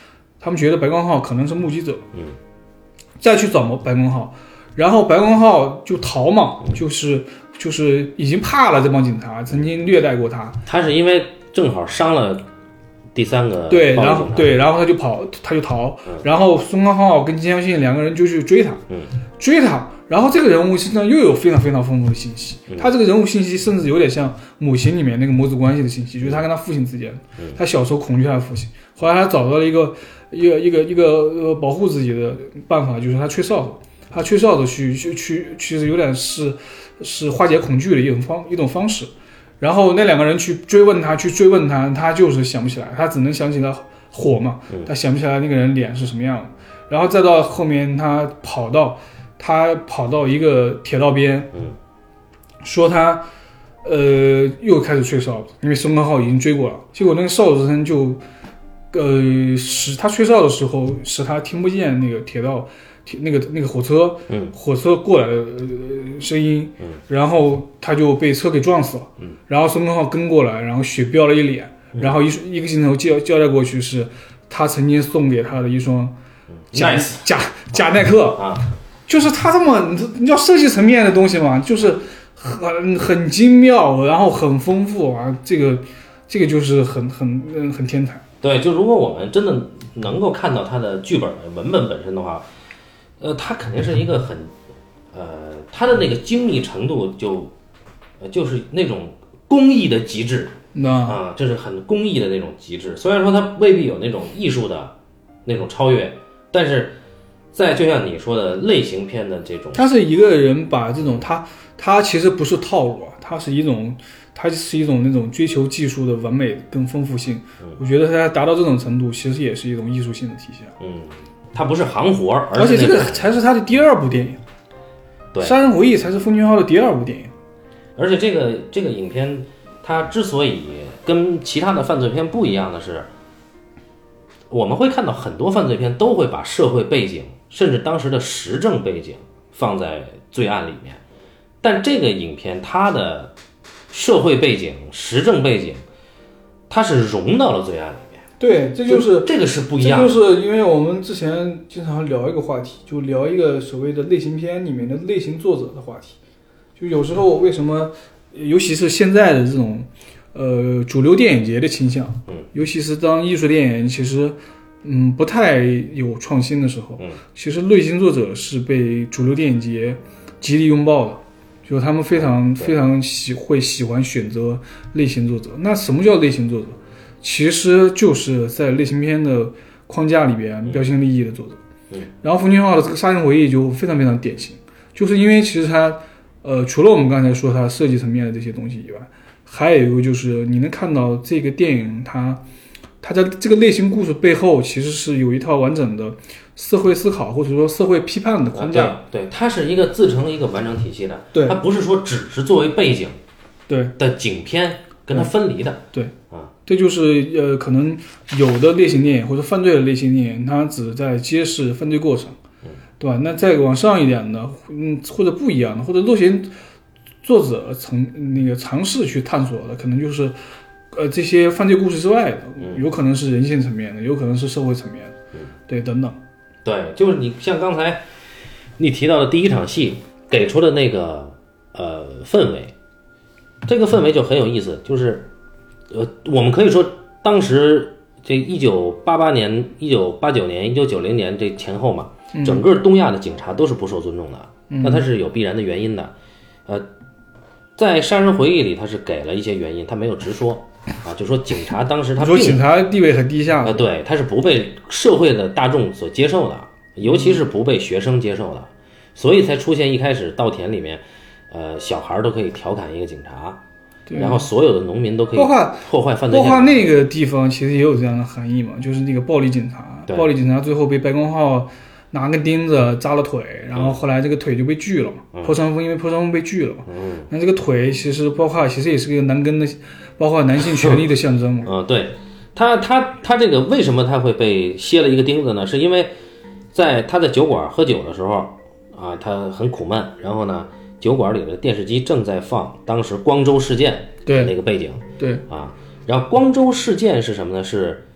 他们觉得白光浩可能是目击者， 嗯， 再去找白光浩，然后白光浩就逃嘛，就是就是已经怕了这帮警察，曾经虐待过他， 他是因为正好伤了第三个对，然后对，然后他就跑，他就逃， 嗯、 然后孙康浩跟金相信两个人就去追他， 嗯， 追他，然后这个人物身上又有非常非常丰富的信息， 嗯、 他这个人物信息甚至有点像母亲里面那个母子关系的信息，就是他跟他父亲之间， 嗯、 他小时候恐惧他的父亲，后来他找到了一个一个一个一个呃保护自己的办法，就是他吹哨子，他吹哨子去去去，其实有点是是化解恐惧的一种方一种方式。然后那两个人去追问他，去追问他，他就是想不起来，他只能想起来火嘛，他想不起来那个人脸是什么样的。然后再到后面，他跑到他跑到一个铁道边，说他呃又开始吹哨子，因为孙康浩已经追过了，结果那个哨子声就呃使他吹哨的时候使他听不见那个铁道。那个那个火车， 嗯， 火车过来的、呃、声音， 嗯， 然后他就被车给撞死了， 嗯， 然后孙康浩跟过来，然后血飙了一脸，嗯、然后一一个镜头交交代过去是，他曾经送给他的一双假、 nice. 假假耐克啊， 就是他这么你要设计层面的东西嘛，就是很很精妙，然后很丰富啊，这个这个就是很很嗯很天才。 对，就如果我们真的能够看到他的剧本文本本身的话。呃，他肯定是一个很，呃，他的那个精密程度就，呃，就是那种工艺的极致，啊、呃，这是很工艺的那种极致。虽然说他未必有那种艺术的那种超越，但是在就像你说的类型片的这种， 他是一个人把这种他他其实不是套路啊，他是一种他是一种那种追求技术的完美跟丰富性。 嗯、 我觉得他达到这种程度，其实也是一种艺术性的体现。 嗯。它不是行活，而而且这个才是他的第二部电影， 对，《 杀人回忆》才是奉俊昊的第二部电影。 而且这个这个影片，它之所以跟其他的犯罪片不一样的是，我们会看到很多犯罪片都会把社会背景，甚至当时的时政背景放在罪案里面，但这个影片它的社会背景、时政背景，它是融到了罪案里面。 对，这就是这个是不一样的。 这就是因为我们之前经常聊一个话题，就聊一个所谓的类型片里面的类型作者的话题。就有时候为什么，尤其是现在的这种，呃，主流电影节的倾向， 嗯， 尤其是当艺术电影其实，嗯，不太有创新的时候， 嗯， 其实类型作者是被主流电影节极力拥抱的，就是他们非常非常喜会喜欢选择类型作者。那什么叫类型作者？其实就是在类型片的框架里边标新立异的作者。 嗯， 然后奉俊昊的这个《杀人回忆》就非常非常典型，就是因为其实他，呃，除了我们刚才说他设计层面的这些东西以外，还有一个就是你能看到这个电影它，它在这个类型故事背后其实是有一套完整的社会思考或者说社会批判的框架。 啊、对, 对，它是一个自成一个完整体系的。 对， 它不是说只是作为背景， 对的景片跟它分离的。 对。 对啊， 这就是呃，可能有的类型电影或者犯罪的类型电影，它只在揭示犯罪过程，对吧？那再往上一点的，嗯，或者不一样的，或者类型作者曾那个尝试去探索的，可能就是呃这些犯罪故事之外的，有可能是人性层面的，有可能是社会层面的，对，等等。 对，就是你像刚才你提到的第一场戏给出的那个呃氛围，这个氛围就很有意思，就是。呃，我们可以说，当时这一九八八年、一九八九年、一九九零年这前后嘛，整个东亚的警察都是不受尊重的， 嗯、 那它是有必然的原因的。呃，在《杀人回忆》里，他是给了一些原因，他没有直说啊，就说警察当时他说警察地位很低下， 呃，对，他是不被社会的大众所接受的，尤其是不被学生接受的，所以才出现一开始稻田里面，呃，小孩都可以调侃一个警察。然后所有的农民都可以破坏犯罪现场， 包括那个地方其实也有这样的含义嘛，就是那个暴力警察，暴力警察最后被白光浩拿个钉子扎了腿，然后后来这个腿就被锯了嘛， 嗯、 破伤风因为破伤风被锯了嘛， 嗯、 那这个腿其实包括其实也是个男根的，包括男性权利的象征嘛。 嗯，对，他他他这个为什么他会被歇了一个钉子呢？是因为在他在酒馆喝酒的时候啊，他很苦闷，然后呢。酒馆里的电视机正在放当时光州事件那个背景， 对啊，然后光州事件是什么呢？是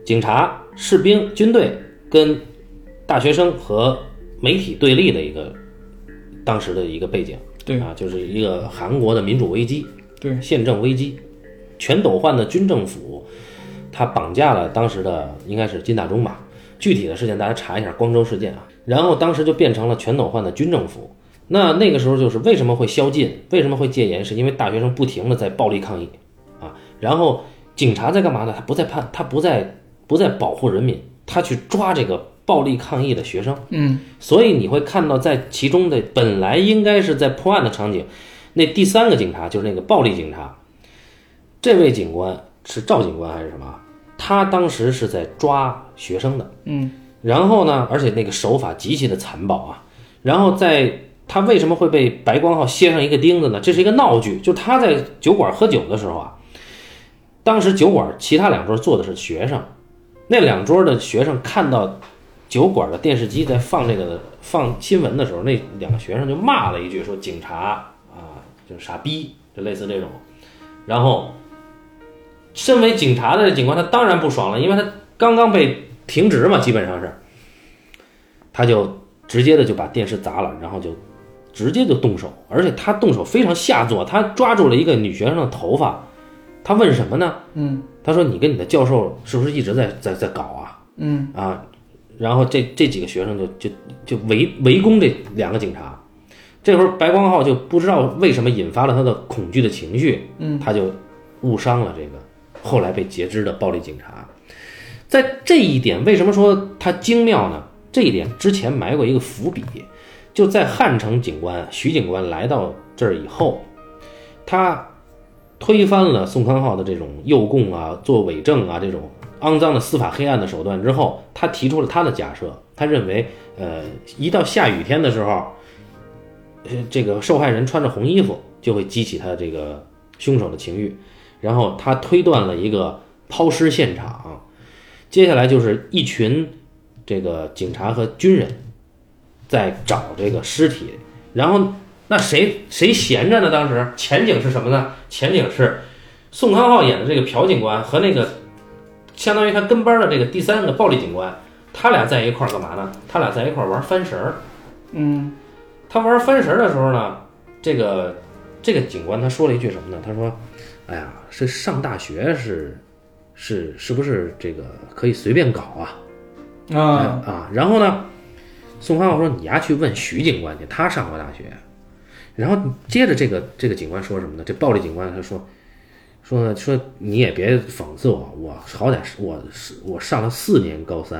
警察、士兵、军队跟大学生和媒体对立的一个当时的一个背景。 对啊，就是一个韩国的民主危机， 对， 宪政危机，全斗焕的军政府，他绑架了当时的应该是金大中吧，具体的事件大家查一下光州事件啊。然后当时就变成了全斗焕的军政府。那那个时候就是为什么会宵禁，为什么会戒严，是因为大学生不停的在暴力抗议啊。然后警察在干嘛呢？他不在判，他不在不在保护人民，他去抓这个暴力抗议的学生。 嗯， 所以你会看到在其中的本来应该是在破案的场景，那第三个警察就是那个暴力警察，这位警官是赵警官还是什么？他当时是在抓学生的。 嗯， 然后呢，而且那个手法极其的残暴啊。然后在他为什么会被白光浩楔上一个钉子呢？这是一个闹剧，就他在酒馆喝酒的时候啊，当时酒馆其他两桌坐的是学生，那两桌的学生看到酒馆的电视机在放这个放新闻的时候，那两个学生就骂了一句，说警察啊就是傻逼，就类似这种。然后身为警察的警官他当然不爽了，因为他刚刚被停职嘛，基本上是他就直接的就把电视砸了，然后就直接就动手，而且他动手非常下作，他抓住了一个女学生的头发，他问什么呢？ 嗯， 他说你跟你的教授是不是一直在在在搞啊？ 嗯啊，然后这这几个学生就就就围围攻这两个警察。这会儿白光浩就不知道为什么引发了他的恐惧的情绪， 嗯， 他就误伤了这个后来被截肢的暴力警察。在这一点为什么说他精妙呢？这一点之前埋过一个伏笔，就在汉城警官徐警官来到这儿以后，他推翻了宋康昊的这种诱供啊、做伪证啊这种肮脏的司法黑暗的手段之后，他提出了他的假设，他认为，呃，一到下雨天的时候，呃，这个受害人穿着红衣服就会激起他这个凶手的情欲，然后他推断了一个抛尸现场，接下来就是一群这个警察和军人在找这个尸体，然后那谁谁闲着呢？当时前景是什么呢？前景是宋康昊演的这个朴警官和那个相当于他跟班的这个第三个暴力警官，他俩在一块儿干嘛呢？他俩在一块儿玩翻绳儿。 嗯， 他玩翻绳的时候呢，这个这个警官他说了一句什么呢？他说：“哎呀，这上大学是是是不是这个可以随便搞啊？” 啊啊，然后呢，宋康昊说：“你呀去问徐警官去，他上过大学。”然后接着这个这个警官说什么呢？这暴力警官他说说说你也别讽刺我，我好歹是我是我上了四年高三。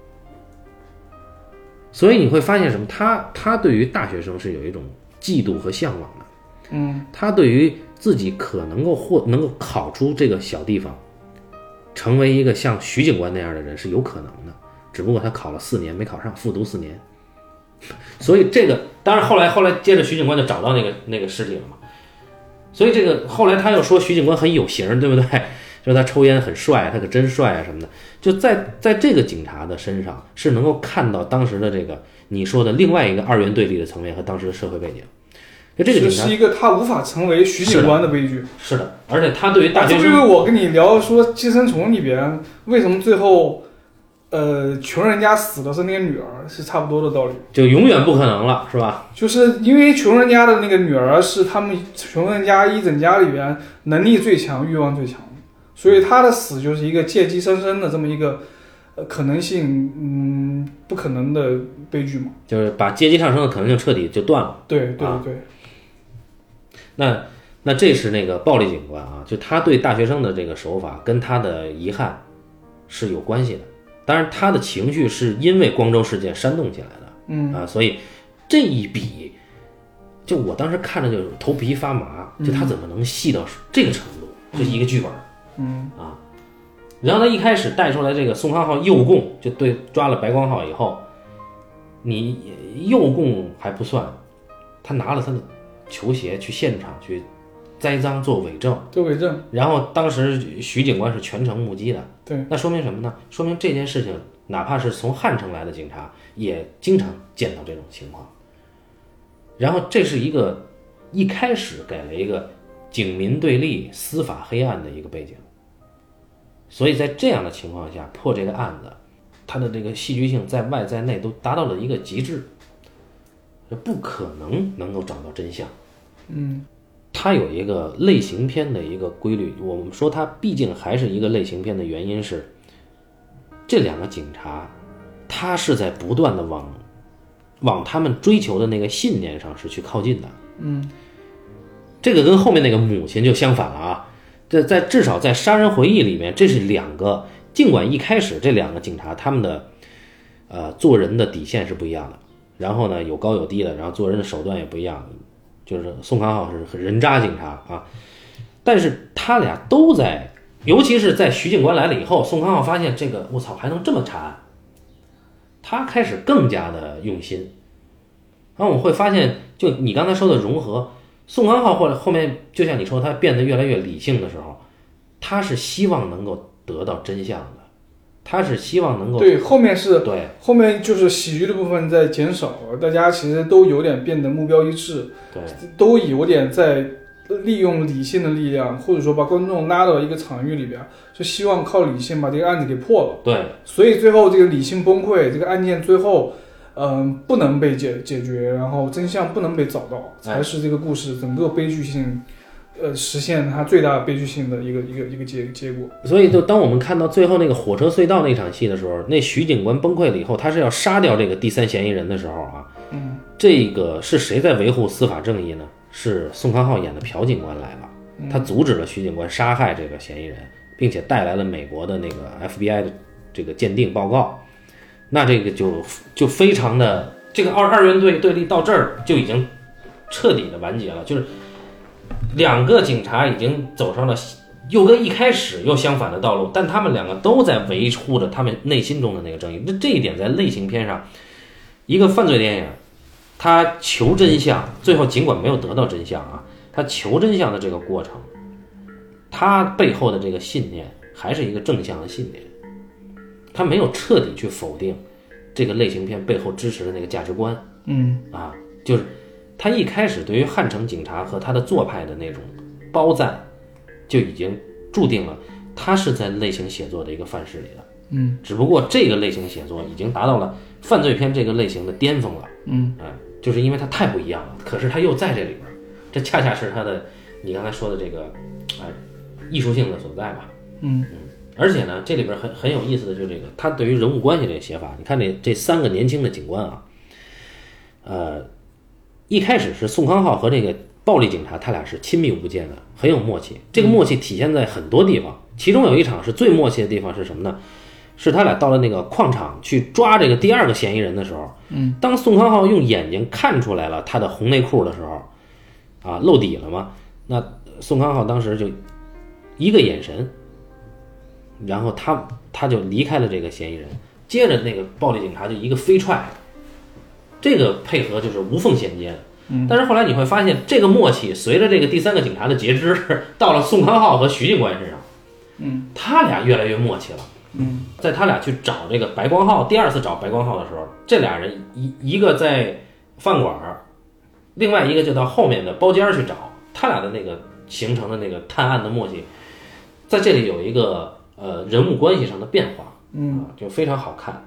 所以你会发现什么？他他对于大学生是有一种嫉妒和向往的。 嗯， 他对于自己可能够获能够考出这个小地方，成为一个像徐警官那样的人是有可能的。只不过他考了四年没考上，复读四年。所以这个当然后来后来接着徐警官就找到那个那个尸体了嘛。所以这个后来他又说徐警官很有型，对不对？就是他抽烟很帅，他可真帅啊什么的。就在在这个警察的身上是能够看到当时的这个你说的另外一个二元对立的层面和当时的社会背景。就这个警察是一个他无法成为徐警官的悲剧。 是的，而且他对于大学生， 这就是我跟你聊说《寄生虫》里边为什么最后。呃，穷人家死的是那个女儿，是差不多的道理， 就永远不可能了，是吧？ 就是因为穷人家的那个女儿是他们穷人家一整家里边能力最强、欲望最强，所以她的死就是一个借机生生的这么一个呃可能性，嗯，不可能的悲剧嘛， 就是把阶级上升的可能性彻底就断了。 对对对、啊。 那那这是那个暴力警官啊，就他对大学生的这个手法跟他的遗憾是有关系的。当然，他的情绪是因为光州事件煽动起来的， 嗯啊，所以这一笔，就我当时看着就头皮发麻，就他怎么能细到这个程度？这、嗯、是一个剧本， 嗯啊，然后他一开始带出来这个宋康昊诱供，就对抓了白光浩以后，你诱供还不算，他拿了他的球鞋去现场去栽赃做伪证， 做伪证， 然后当时徐警官是全程目击的。 对， 那说明什么呢？说明这件事情，哪怕是从汉城来的警察，也经常见到这种情况。然后这是一个一开始给了一个警民对立、司法黑暗的一个背景。 所以在这样的情况下破这个案子，它的这个戏剧性在外在内都达到了一个极致，不可能能够找到真相。 嗯， 它有一个类型片的一个规律，我们说它毕竟还是一个类型片的原因是，这两个警察，他是在不断的往往他们追求的那个信念上是去靠近的。 嗯， 这个跟后面那个母亲就相反了啊。这在至少在《杀人回忆》里面，这是两个，尽管一开始这两个警察他们的呃做人的底线是不一样的，然后呢有高有低的，然后做人的手段也不一样，就是宋康昊是人渣警察啊，但是他俩都在，尤其是在徐警官来了以后，宋康昊发现这个我操还能这么查案，他开始更加的用心。然后我们会发现，就你刚才说的融合，宋康昊或者后面就像你说他变得越来越理性的时候，他是希望能够得到真相的，他是希望能够对，后面是对后面就是喜剧的部分在减少，大家其实都有点变得目标一致， 对， 都有点在利用理性的力量，或者说把观众拉到一个场域里边，就希望靠理性把这个案子给破了。 对， 所以最后这个理性崩溃，这个案件最后嗯、呃、不能被解解决，然后真相不能被找到，才是这个故事整个悲剧性呃实现它最大悲剧性的一个一个一个结结果。 所以就当我们看到最后那个火车隧道那场戏的时候，那徐警官崩溃了以后，他是要杀掉这个第三嫌疑人的时候啊， 嗯， 这个是谁在维护司法正义呢？是宋康昊演的朴警官来了，他阻止了徐警官杀害这个嫌疑人，并且带来了美国的那个 F B I 的这个鉴定报告。那这个就就非常的这个二二元对对立到这儿就已经彻底的完结了，就是两个警察已经走上了又跟一开始又相反的道路，但他们两个都在维护着他们内心中的那个正义。这这一点在类型片上，一个犯罪电影，他求真相，最后尽管没有得到真相啊，他求真相的这个过程，他背后的这个信念还是一个正向的信念，他没有彻底去否定这个类型片背后支持的那个价值观。 嗯啊，就是他一开始对于汉城警察和他的做派的那种褒赞，就已经注定了他是在类型写作的一个范式里的。 嗯， 只不过这个类型写作已经达到了犯罪片这个类型的巅峰了。 嗯， 哎，就是因为它太不一样了，可是他又在这里边，这恰恰是他的你刚才说的这个哎艺术性的所在吧。 嗯嗯，而且呢，这里边很很有意思的就是这个，他对于人物关系这个写法，你看这这三个年轻的警官啊，呃，一开始是宋康昊和这个暴力警察，他俩是亲密无间的，很有默契。这个默契体现在很多地方，其中有一场是最默契的地方是什么呢？是他俩到了那个矿场去抓这个第二个嫌疑人的时候， 嗯， 当宋康昊用眼睛看出来了他的红内裤的时候，啊，露底了嘛，那宋康昊当时就一个眼神，然后他他就离开了这个嫌疑人，接着那个暴力警察就一个飞踹，这个配合就是无缝衔接的。但是后来你会发现，这个默契随着这个第三个警察的截肢，到了宋康昊和徐警官身上， 嗯， 他俩越来越默契了。 嗯， 在他俩去找这个白光浩，第二次找白光浩的时候，这俩人一一个在饭馆，另外一个就到后面的包间去找，他俩的那个形成的那个探案的默契，在这里有一个呃人物关系上的变化， 嗯、 啊，就非常好看。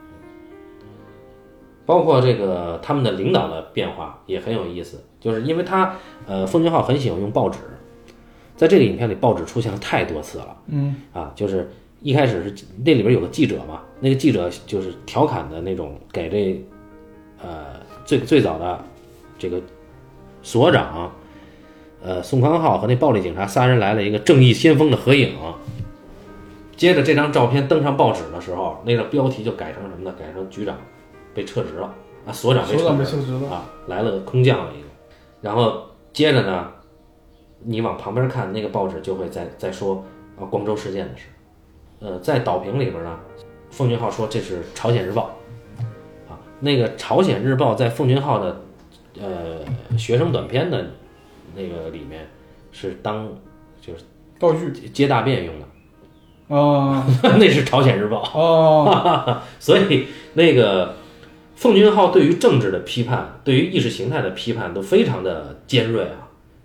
包括这个他们的领导的变化也很有意思，就是因为他呃奉俊昊很喜欢用报纸，在这个影片里报纸出现了太多次了， 嗯啊，就是一开始是那里边有个记者嘛，那个记者就是调侃的那种，给这呃最最早的这个所长呃宋康昊和那暴力警察仨人来了一个正义先锋的合影，接着这张照片登上报纸的时候，那个标题就改成什么呢？改成局长被撤职了啊，所长被撤职了啊，来了个空降了一个，然后接着呢，你往旁边看，那个报纸就会在在说啊光州事件的事，呃，在导评里边呢，奉俊昊说这是朝鲜日报，啊，那个朝鲜日报在奉俊昊的呃学生短片的那个里面是当就是道具接大便用的。 啊， 那是朝鲜日报哦， 所以那个奉俊昊对于政治的批判，对于意识形态的批判都非常的尖锐啊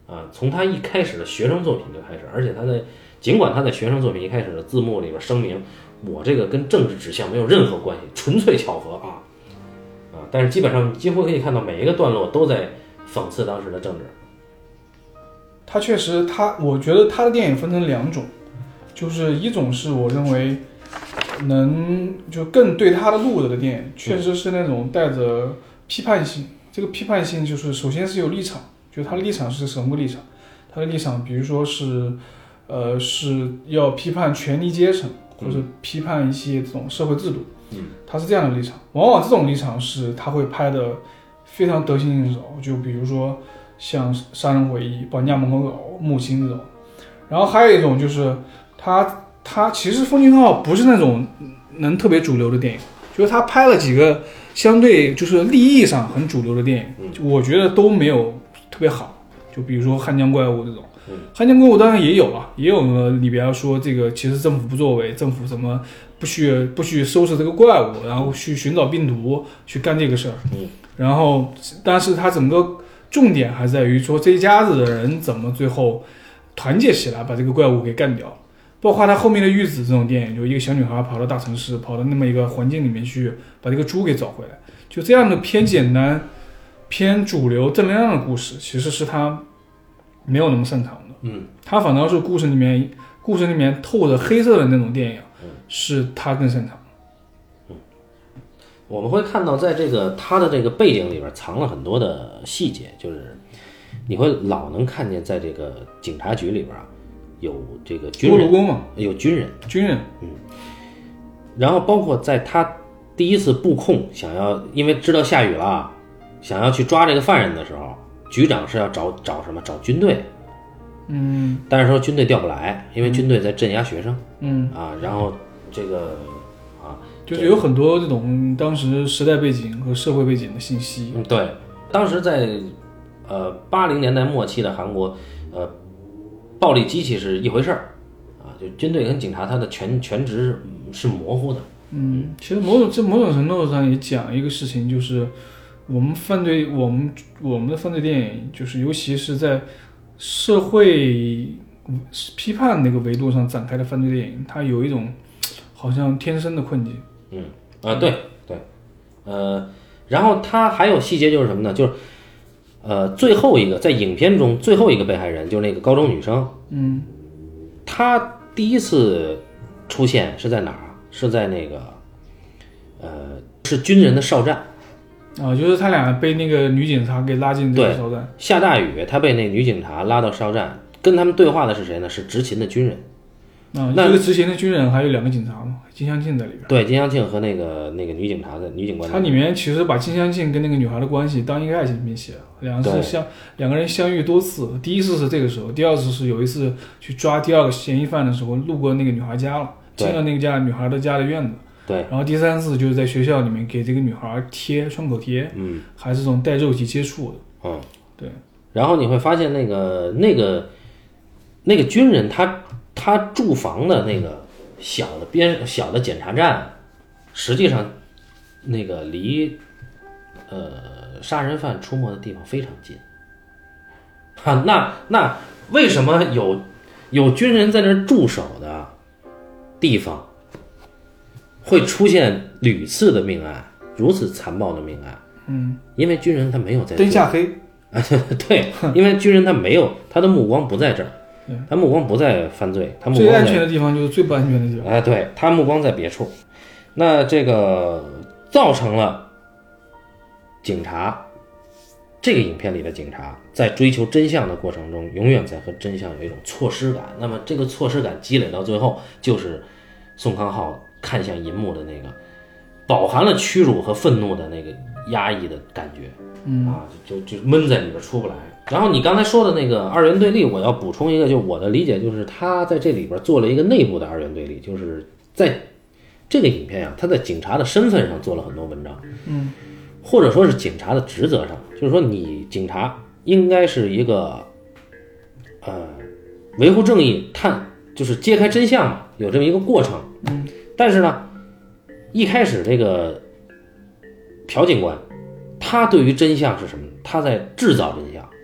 啊，从他一开始的学生作品就开始，而且他的尽管他在学生作品一开始的字幕里边声明，我这个跟政治指向没有任何关系，纯粹巧合啊啊！但是基本上几乎可以看到每一个段落都在讽刺当时的政治。 他确实，他我觉得他的电影分成两种，就是一种是我认为能就更对他的路子的电影，确实是那种带着批判性。这个批判性就是首先是有立场，就他的立场是什么立场？他的立场，比如说是，呃，是要批判权力阶层，或者批判一些这种社会制度， 嗯， 他是这样的立场。往往这种立场是他会拍的非常得心应手，就比如说像《杀人回忆》、《绑架门口狗》、《木星》这种。然后还有一种就是他他其实奉俊昊不是那种能特别主流的电影，就是他拍了几个相对就是利益上很主流的电影，我觉得都没有特别好。就比如说《汉江怪物》这种，《汉江怪物》当然也有了，也有里边说这个其实政府不作为，政府什么不去不去收拾这个怪物，然后去寻找病毒去干这个事儿。然后，但是它整个重点还在于说这一家子的人怎么最后团结起来把这个怪物给干掉。包括他后面的玉子这种电影，就一个小女孩跑到大城市，跑到那么一个环境里面去，把这个猪给找回来，就这样的偏简单、偏主流、正能量的故事，其实是他没有那么擅长的。 嗯， 他反倒是故事里面，故事里面透着黑色的那种电影， 嗯、 是他更擅长的。 嗯，我们会看到，在这个他的这个背景里边藏了很多的细节，就是你会老能看见，在这个警察局里边啊。有这个军人，有军人， 军人， 嗯，然后包括在他第一次布控，想要因为知道下雨了，想要去抓这个犯人的时候，局长是要找找什么？找军队， 嗯， 但是说军队调不来，因为军队在镇压学生， 嗯啊，然后这个啊， 就是有很多这种当时时代背景和社会背景的信息。 嗯，对，当时在呃八零年代末期的韩国，呃。暴力机器是一回事儿，啊，就军队跟警察他的权权职是模糊的。 嗯，其实某种这某种程度上也讲一个事情，就是我们犯罪，我们我们的犯罪电影，就是尤其是在社会批判那个维度上展开的犯罪电影，它有一种好像天生的困境。 嗯啊，对对，呃，然后它还有细节就是什么呢？就是。呃，最后一个在影片中最后一个被害人就是那个高中女生， 嗯， 她第一次出现是在哪儿？是在那个，呃，是军人的哨站， 啊，就是他俩被那个女警察给拉进这个哨站， 下大雨，他被那女警察拉到哨站，跟他们对话的是谁呢？是执勤的军人。 啊，这个执勤的军人还有两个警察嘛，金相庆在里边。 对，金相庆和那个那个女警察的女警官。 他里面其实把金相庆跟那个女孩的关系当一个爱情片写了，两个是相两个人相遇多次，第一次是这个时候，第二次是有一次去抓第二个嫌疑犯的时候，路过那个女孩家了，进了那个家女孩的家的院子。 对。 然后第三次就是在学校里面给这个女孩贴创口贴， 嗯， 还是这种带肉体接触的。 嗯， 对。 然后你会发现那个那个那个军人他。他住房的那个小的边小的检查站，实际上那个离呃杀人犯出没的地方非常近。啊，那那为什么有有军人在那儿驻守的地方会出现屡次的命案，如此残暴的命案？ 嗯， 因为军人他没有在灯下黑啊，对，因为军人他没有他的目光不在这儿。他目光不在犯罪，他目光在最安全的地方就是最不安全的地方。 哎，对，他目光在别处，那这个造成了警察，这个影片里的警察在追求真相的过程中，永远在和真相有一种错失感。那么这个错失感积累到最后，就是宋康昊看向银幕的那个饱含了屈辱和愤怒的那个压抑的感觉， 嗯啊，就就闷在里边出不来。然后你刚才说的那个二元对立，我要补充一个，就我的理解就是他在这里边做了一个内部的二元对立，就是在这个影片啊，他在警察的身份上做了很多文章， 嗯， 或者说是警察的职责上，就是说你警察应该是一个呃维护正义、探就是揭开真相嘛，有这么一个过程， 嗯， 但是呢，一开始这个朴警官他对于真相是什么？他在制造真相。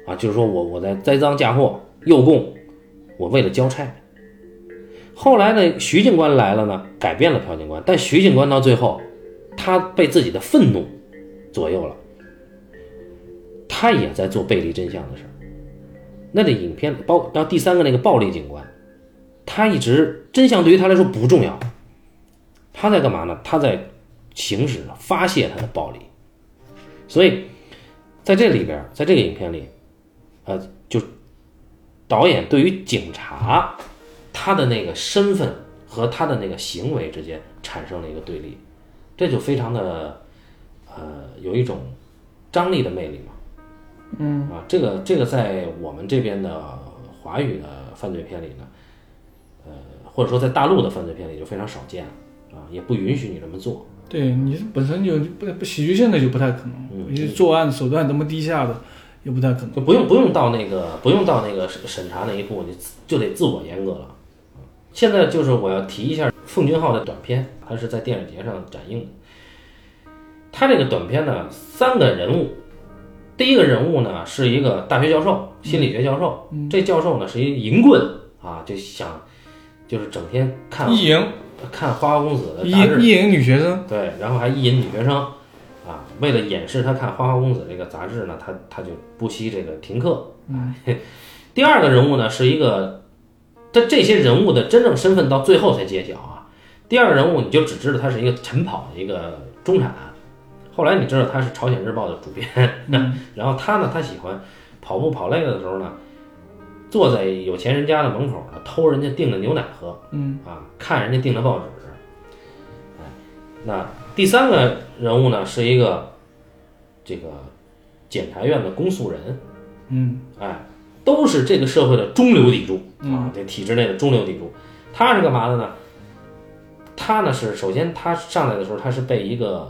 啊，就是说我我在栽赃嫁祸、诱供，我为了交差。后来呢，徐警官来了呢，改变了朴警官，但徐警官到最后，他被自己的愤怒左右了，他也在做背离真相的事儿。那这影片包到第三个那个暴力警官，他一直真相对于他来说不重要，他在干嘛呢？他在行使发泄他的暴力。所以在这里边，在这个影片里，呃，就导演对于警察他的那个身份和他的那个行为之间产生了一个对立，这就非常的呃有一种张力的魅力嘛。 嗯啊，这个这个在我们这边的华语的犯罪片里呢，呃，或者说在大陆的犯罪片里就非常少见了啊，也不允许你这么做。 对，你本身就不不喜剧性的就不太可能， 嗯， 你作案手段这么低下的也不太可能， 就不用不用到那个不用到那个审查那一步，你就得自我严格了。现在就是我要提一下奉俊昊的短片，他是在电影节上展映的。他这个短片呢，三个人物。第一个人物呢是一个大学教授，心理学教授。嗯、这教授呢是一淫棍啊，就想就是整天看意淫， 看花花公子的杂志， 意淫女学生。 对，然后还意淫女学生啊。为了掩饰他看花花公子这个杂志呢，他他就不惜这个停课。 嗯、 第二个人物呢是一个，这这些人物的真正身份到最后才揭晓啊。第二个人物你就只知道他是一个晨跑的一个中产。后来你知道他是朝鲜日报的主编，嗯、然后他呢，他喜欢跑步跑累了的时候呢，坐在有钱人家的门口呢，偷人家订的牛奶喝， 嗯啊，看人家订的报纸。哎，那第三个人物呢，是一个这个检察院的公诉人， 嗯， 哎，都是这个社会的中流砥柱嗯， 啊，这体制内的中流砥柱。他是干嘛的呢？他呢是首先他上来的时候，他是被一个。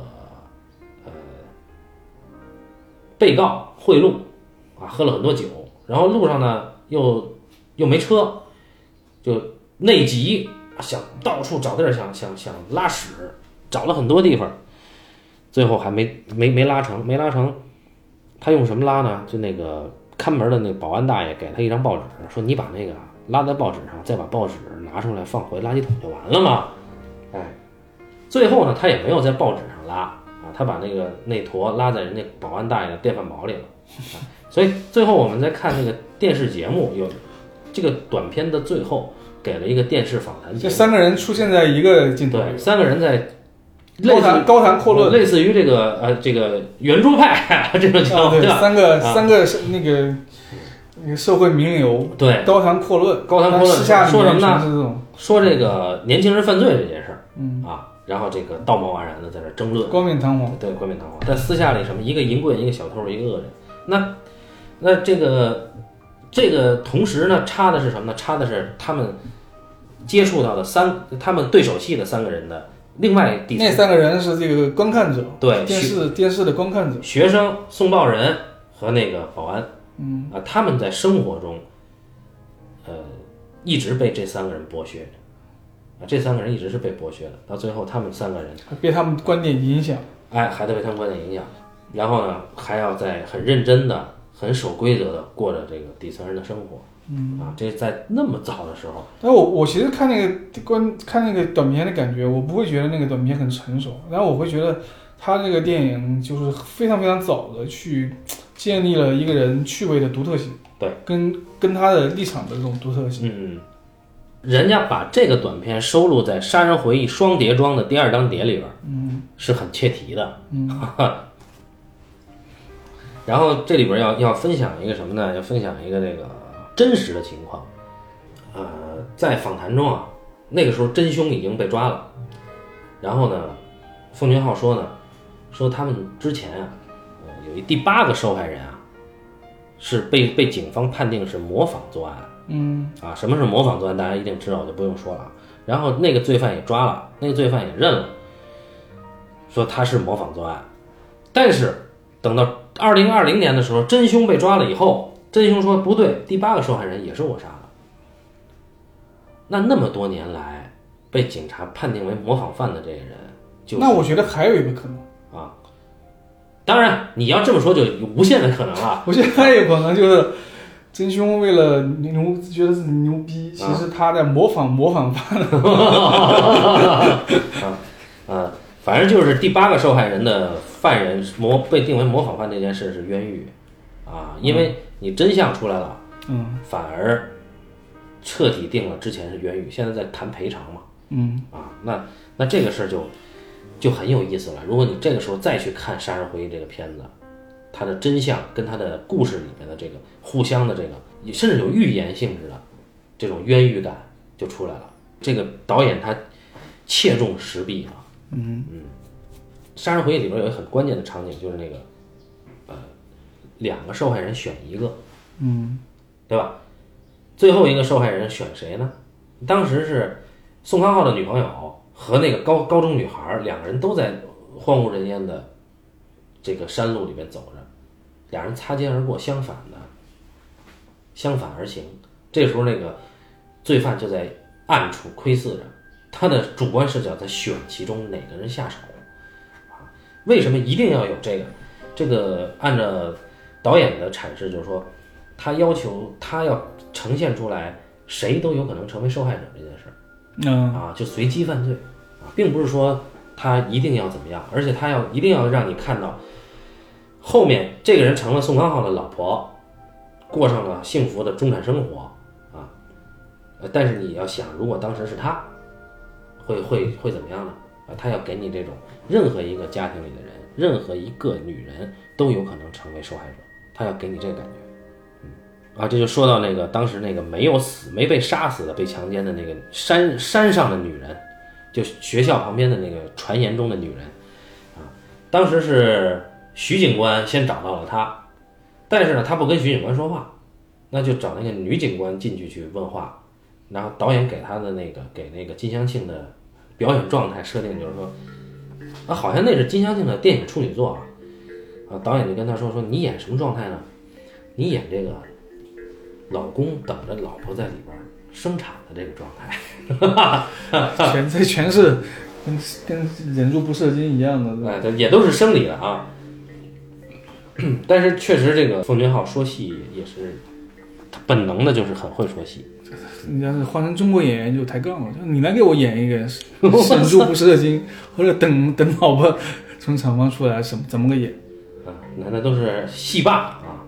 被告贿赂啊，喝了很多酒，然后路上呢又又没车，就内急，想到处找地儿想想想拉屎，找了很多地方，最后还没没没拉成，没拉成，他用什么拉呢？就那个看门的那个保安大爷给他一张报纸，说你把那个拉在报纸上，再把报纸拿出来放回垃圾桶就完了嘛。哎，最后呢，他也没有在报纸上拉。他把那个那坨拉在人家保安大爷的电饭煲里了，啊、所以最后我们在看那个电视节目，有这个短片的最后给了一个电视访谈节目， 这三个人出现在一个镜头里， 对，三个人在高谈高谈阔论， 类似于这个呃这个圆桌派这种叫、 啊、对，三个、 啊、 三个那个那个社会名流， 对， 高谈阔论， 高谈阔论， 私下说什么呢？ 是这种说这个年轻人犯罪这件事儿， 嗯啊。然后这个道貌岸然的在这争论， 冠冕堂皇， 对，冠冕堂皇。在私下里什么，一个淫棍，一个小偷，一个恶人。那，那这个这个同时呢，插的是什么呢？插的是他们接触到的三，他们对手戏的三个人的另外第那三个人是这个观看者， 对， 电视电视的观看者， 学生、送报人和那个保安， 嗯啊，他们在生活中，呃，一直被这三个人剥削。啊，这三个人一直是被剥削的，到最后他们三个人被他们观点影响， 哎，还得被他们观点影响，然后呢，还要在很认真的、很守规则的过着这个底层人的生活， 嗯啊，这在那么早的时候， 但我我其实看那个观看那个短片的感觉，我不会觉得那个短片很成熟，然后我会觉得他这个电影就是非常非常早的去建立了一个人趣味的独特性， 对， 跟跟他的立场的这种独特性， 嗯。人家把这个短片收录在《杀人回忆》双碟装的第二张碟里边， 嗯， 是很切题的， 嗯。 然后这里边要要分享一个什么呢？要分享一个这个真实的情况。呃，在访谈中啊，那个时候真凶已经被抓了，然后呢，奉俊昊说呢，说他们之前啊，呃、有一第八个受害人啊，是被被警方判定是模仿作案。 嗯啊，什么是模仿作案？大家一定知道，我就不用说了。然后那个罪犯也抓了，那个罪犯也认了，说他是模仿作案。但是等到二零二零年的时候，真凶被抓了以后，真凶说不对，第八个受害人也是我杀的。那那么多年来被警察判定为模仿犯的这个人，就是， 那我觉得还有一个可能啊， 当然你要这么说就有无限的可能了。 我觉得还有可能就是真凶为了牛觉得自己牛逼，其实他在模仿模仿犯的。 啊啊，反正就是第八个受害人的犯人模被定为模仿犯这件事是冤狱啊，因为你真相出来了， 嗯， 反而彻底定了之前是冤狱，现在在谈赔偿嘛， 嗯啊，那那这个事儿就就很有意思了。如果你这个时候再去看《杀人回忆》这个片子，它的真相跟它的故事里面的这个互相的这个，甚至有预言性质的这种冤狱感就出来了。这个导演他切中时弊啊， 嗯嗯，《杀人回忆》里边有一个很关键的场景，就是那个呃两个受害人选一个， 嗯， 对吧？最后一个受害人选谁呢？当时是宋康昊的女朋友和那个高高中女孩，两个人都在荒无人烟的这个山路里面走着，两人擦肩而过，相反的相反而行。这时候那个罪犯就在暗处窥视着，他的主观视角在选其中哪个人下手啊？为什么一定要有这个？这个按照导演的阐释，就是说他要求他要呈现出来谁都有可能成为受害者这件事儿， 嗯啊，就随机犯罪啊，并不是说他一定要怎么样，而且他要一定要让你看到后面这个人成了宋康昊的老婆，过上了幸福的中产生活啊，呃，但是你要想，如果当时是他，会会会怎么样呢？啊，他要给你这种任何一个家庭里的人，任何一个女人都有可能成为受害者，他要给你这个感觉。啊，这就说到那个当时那个没有死、没被杀死的、被强奸的那个山山上的女人，就学校旁边的那个传言中的女人，啊，当时是徐警官先找到了她，但是呢，他不跟徐警官说话，那就找那个女警官进去去问话，然后导演给他的那个给那个金相庆的表演状态设定就是说，啊，好像那是金相庆的电影处女作啊，啊，导演就跟他说说你演什么状态呢？你演这个。老公等着老婆在里边生产的这个状态， 全这全是跟跟忍住不射精一样的， 哎，也都是生理的啊。但是确实，这个奉俊昊说戏也是他本能的，就是很会说戏。 你要是换成中国演员就抬杠了，你来给我演一个忍住不射精，或者等等老婆从厂房出来，怎么怎么个演？ 啊，那那都是戏霸啊。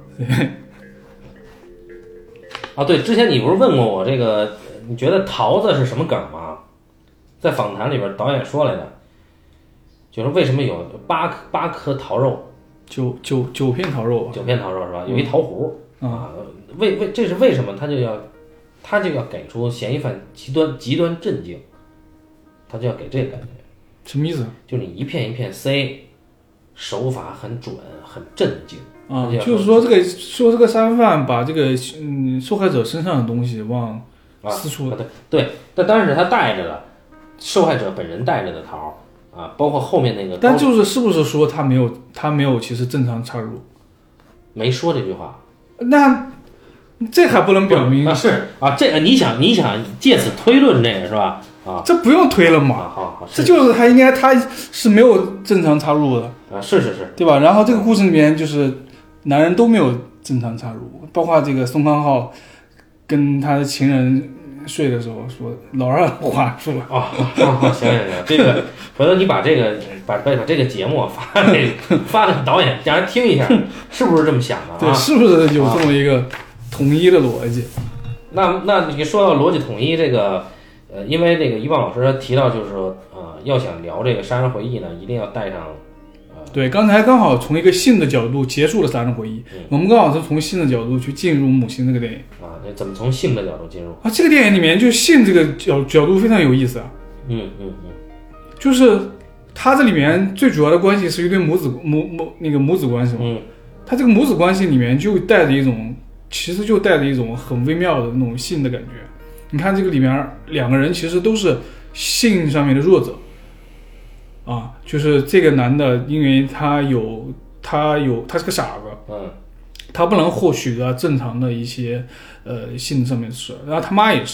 啊，对，之前你不是问过我这个，你觉得桃子是什么梗吗？在访谈里边，导演说来的，就是为什么有八八颗桃肉， 九九九片桃肉， 九片桃肉是吧？有一桃核、 嗯、 啊，为为这是为什么？他就要他就要给出嫌疑犯极端极端震惊，他就要给这个感觉。 什么意思？ 就你一片一片塞，手法很准，很震惊。 啊，就是说这个说这个杀人犯把这个嗯受害者身上的东西往四处、 啊啊、对对，但当然是他带着了受害者本人带着的桃啊，包括后面那个， 但就是是不是说他没有他没有其实正常插入， 没说这句话， 那这还不能表明啊是啊，这个你想你想借此推论这个是吧？啊， 这不用推了嘛， 啊、好好， 这就是他应该他是没有正常插入的啊，是是是， 对吧？然后这个故事里面就是男人都没有正常插入，包括这个宋康昊跟他的情人睡的时候说老二话说了啊，行行行，这个回头你把这个把把把这个节目发给发给导演，让人听一下，是不是这么想的啊？ 对，是不是有这么一个统一的逻辑？ 那那你说到逻辑统一这个，呃，因为这个于棒老师提到就是说，呃，要想聊这个杀人回忆呢，一定要带上。 对，刚才刚好从一个性的角度结束了杀人回忆，嗯、我们刚好是从性的角度去进入母亲这个电影啊。那怎么从性的角度进入啊？这个电影里面就性这个角角度非常有意思啊。 嗯嗯嗯， 就是它这里面最主要的关系是一对母子母母那个母子关系嘛。 嗯， 它这个母子关系里面就带着一种，其实就带着一种很微妙的那种性的感觉。你看这个里面两个人其实都是性上面的弱者。啊，就是这个男的，因为他有他有他是个傻子， 嗯， 他不能获取到正常的一些呃性上面的事，然后他妈也是，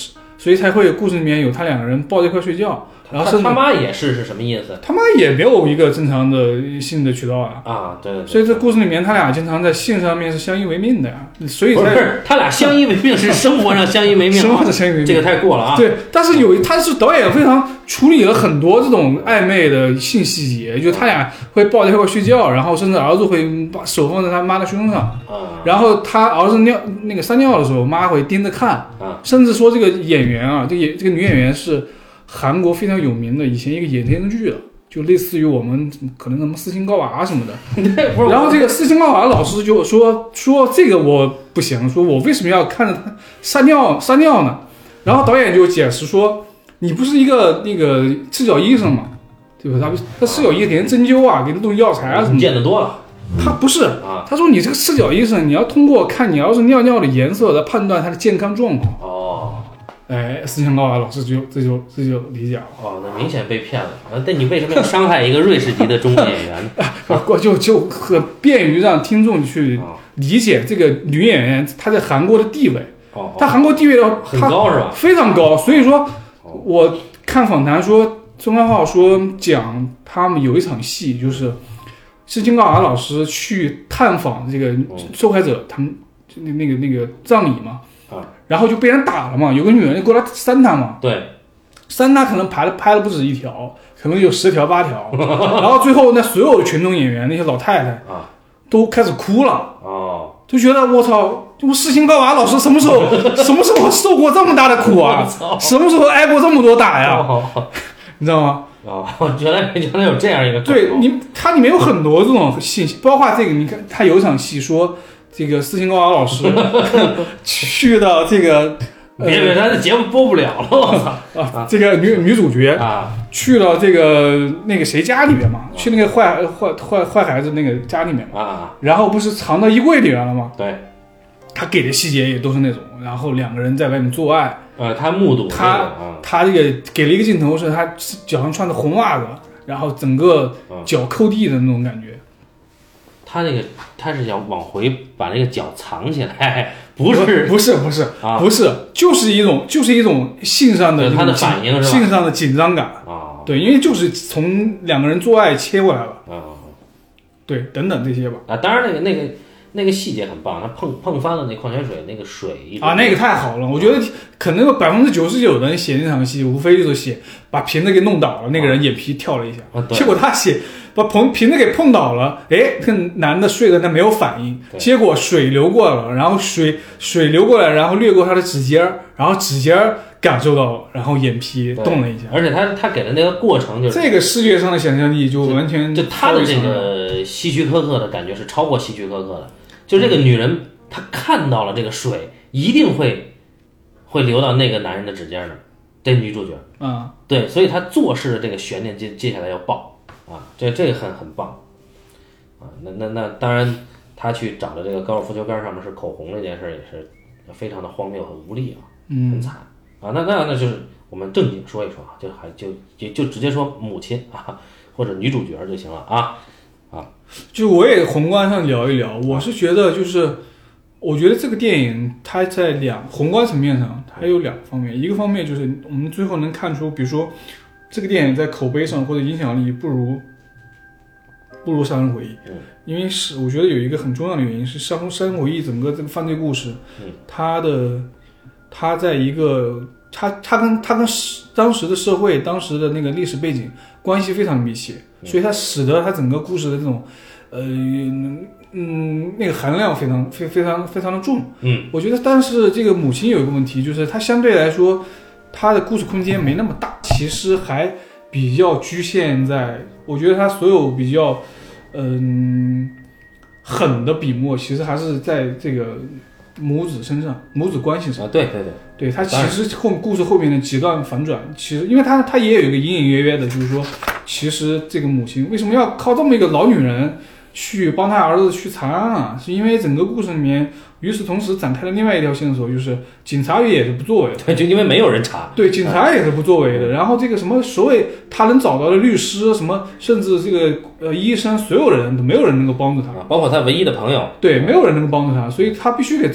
所以才会故事里面有他两个人抱在一块睡觉。然后他他妈也是是什么意思？ 他妈也没有一个正常的性的渠道啊。 啊，对对对。 所以这故事里面他俩经常在性上面是相依为命的呀。所以才不是他俩相依为命是生活上相依为命， 生活上相依为命， 这个太过了啊。 对，但是有他是导演非常处理了很多这种暧昧的性细节，就他俩会抱在一块睡觉，然后甚至儿子会把手放在他妈的胸上， 啊、 然后他儿子尿那个撒尿的时候，妈会盯着看， 啊、 甚至说这个演员啊，这个这个女演员是韩国非常有名的，以前一个演电视剧的，就类似于我们可能什么斯琴高娃什么的。然后这个斯琴高娃老师就说说这个我不行，说我为什么要看着他撒尿撒尿呢？然后导演就解释说，你不是一个那个赤脚医生吗？对吧？他他赤脚医生给人针灸啊，给人弄药材啊什么的。 见得多了。 他不是，他说你这个赤脚医生，你要通过看你要是尿尿的颜色来判断他的健康状况。 哦。 哎，斯琴高娃老师就这就这就理解了。 哦，那明显被骗了。但你为什么要伤害一个瑞士籍的中国演员呢？ 啊，就就很便于让听众去理解这个女演员她在韩国的地位。 哦， 她韩国地位的很高是吧？ 非常高。所以说，我看访谈说，钟汉浩说讲他们有一场戏，就是斯琴高娃老师去探访这个受害者，他们那那个那个葬礼嘛。然后就被人打了嘛，有个女人就过来扇他嘛， 对， 扇他可能拍了拍了不止一条，可能有十条八条，然后最后那所有群众演员那些老太太啊，都开始哭了，哦，就觉得我操，我斯琴高娃老师什么时候什么时候受过这么大的苦啊？什么时候挨过这么多打呀？哦、你知道吗？ 哦，原来原来有这样一个， 对你，它里面有很多这种信息，包括这个，你看他有一场戏说。这个斯琴高娃老师去到这个， 别别，他的节目播不了了，我操！ 啊，这个女女主角啊，去到这个那个谁家里面嘛，去那个坏坏坏坏孩子那个家里面嘛，啊，然后不是藏到衣柜里面了吗？ 对， 他给的细节也都是那种，然后两个人在外面做爱， 呃，他目睹他、 啊、 他这个给了一个镜头是他脚上穿的红袜子，然后整个脚扣地的那种感觉。 他那个他是想往回把那个脚藏起来，不是不是不是、啊、不是，就是一种就是一种性上的他的反应是吧？ 性上的紧张感啊， 对，因为就是从两个人做爱切过来了啊， 对，等等这些吧啊，当然那个那个那个细节很棒，他碰碰翻了那矿泉水那个水啊，那个太好了，我觉得可能百分之九十九的人写那场戏，无非就是写把瓶子给弄倒了，那个人眼皮跳了一下， 啊、 结果他写。把瓶瓶子给碰倒了，哎，这男的睡了，他没有反应，结果水流过了，然后水水流过来，然后掠过他的指尖，然后指尖感受到了，然后眼皮动了一下。 而且他他给的那个过程就是这个视觉上的想象力就完全就他的这个希区柯克的感觉是超过希区柯克的，就这个女人她看到了这个水一定会会流到那个男人的指尖那儿，这女主角啊、嗯， 对，所以她做事的这个悬念接接下来要爆。啊，这这个很很棒，啊，那那那当然，他去找的这个高尔夫球杆上面是口红这件事也是非常的荒谬和无力啊， 嗯， 很惨啊。那那那就是我们正经说一说啊，就还就就就直接说母亲啊，或者女主角就行了啊啊。 就我也宏观上聊一聊，我是觉得就是，我觉得这个电影它在两宏观层面上它有两个方面，一个方面就是我们最后能看出，比如说。这个电影在口碑上或者影响力不如不如《杀人回忆》， 嗯， 因为是我觉得有一个很重要的原因是《杀杀人回忆》整个这个犯罪故事， 嗯， 它的它在一个它它跟它跟当时的社会、当时的那个历史背景关系非常密切，所以它使得它整个故事的这种呃嗯那个含量非常非非常非常的重， 嗯， 我觉得但是这个母亲有一个问题，就是它相对来说。它的故事空间没那么大，其实还比较局限在，我觉得它所有比较，嗯，狠的笔墨，其实还是在这个母子身上，母子关系上。 啊，对对对， 对，它其实后故事后面的几段反转，其实因为它它也有一个隐隐约约的，就是说，其实这个母亲为什么要靠这么一个老女人去帮她儿子去查案啊？是因为整个故事里面。与此同时，展开了另外一条线索，就是警察也是不作为的， 对，就因为没有人查， 对，警察也是不作为的。然后这个什么所谓他能找到的律师，什么甚至这个呃医生，所有人都没有人能够帮助他， 包括他唯一的朋友， 对，没有人能够帮助他，所以他必须得找，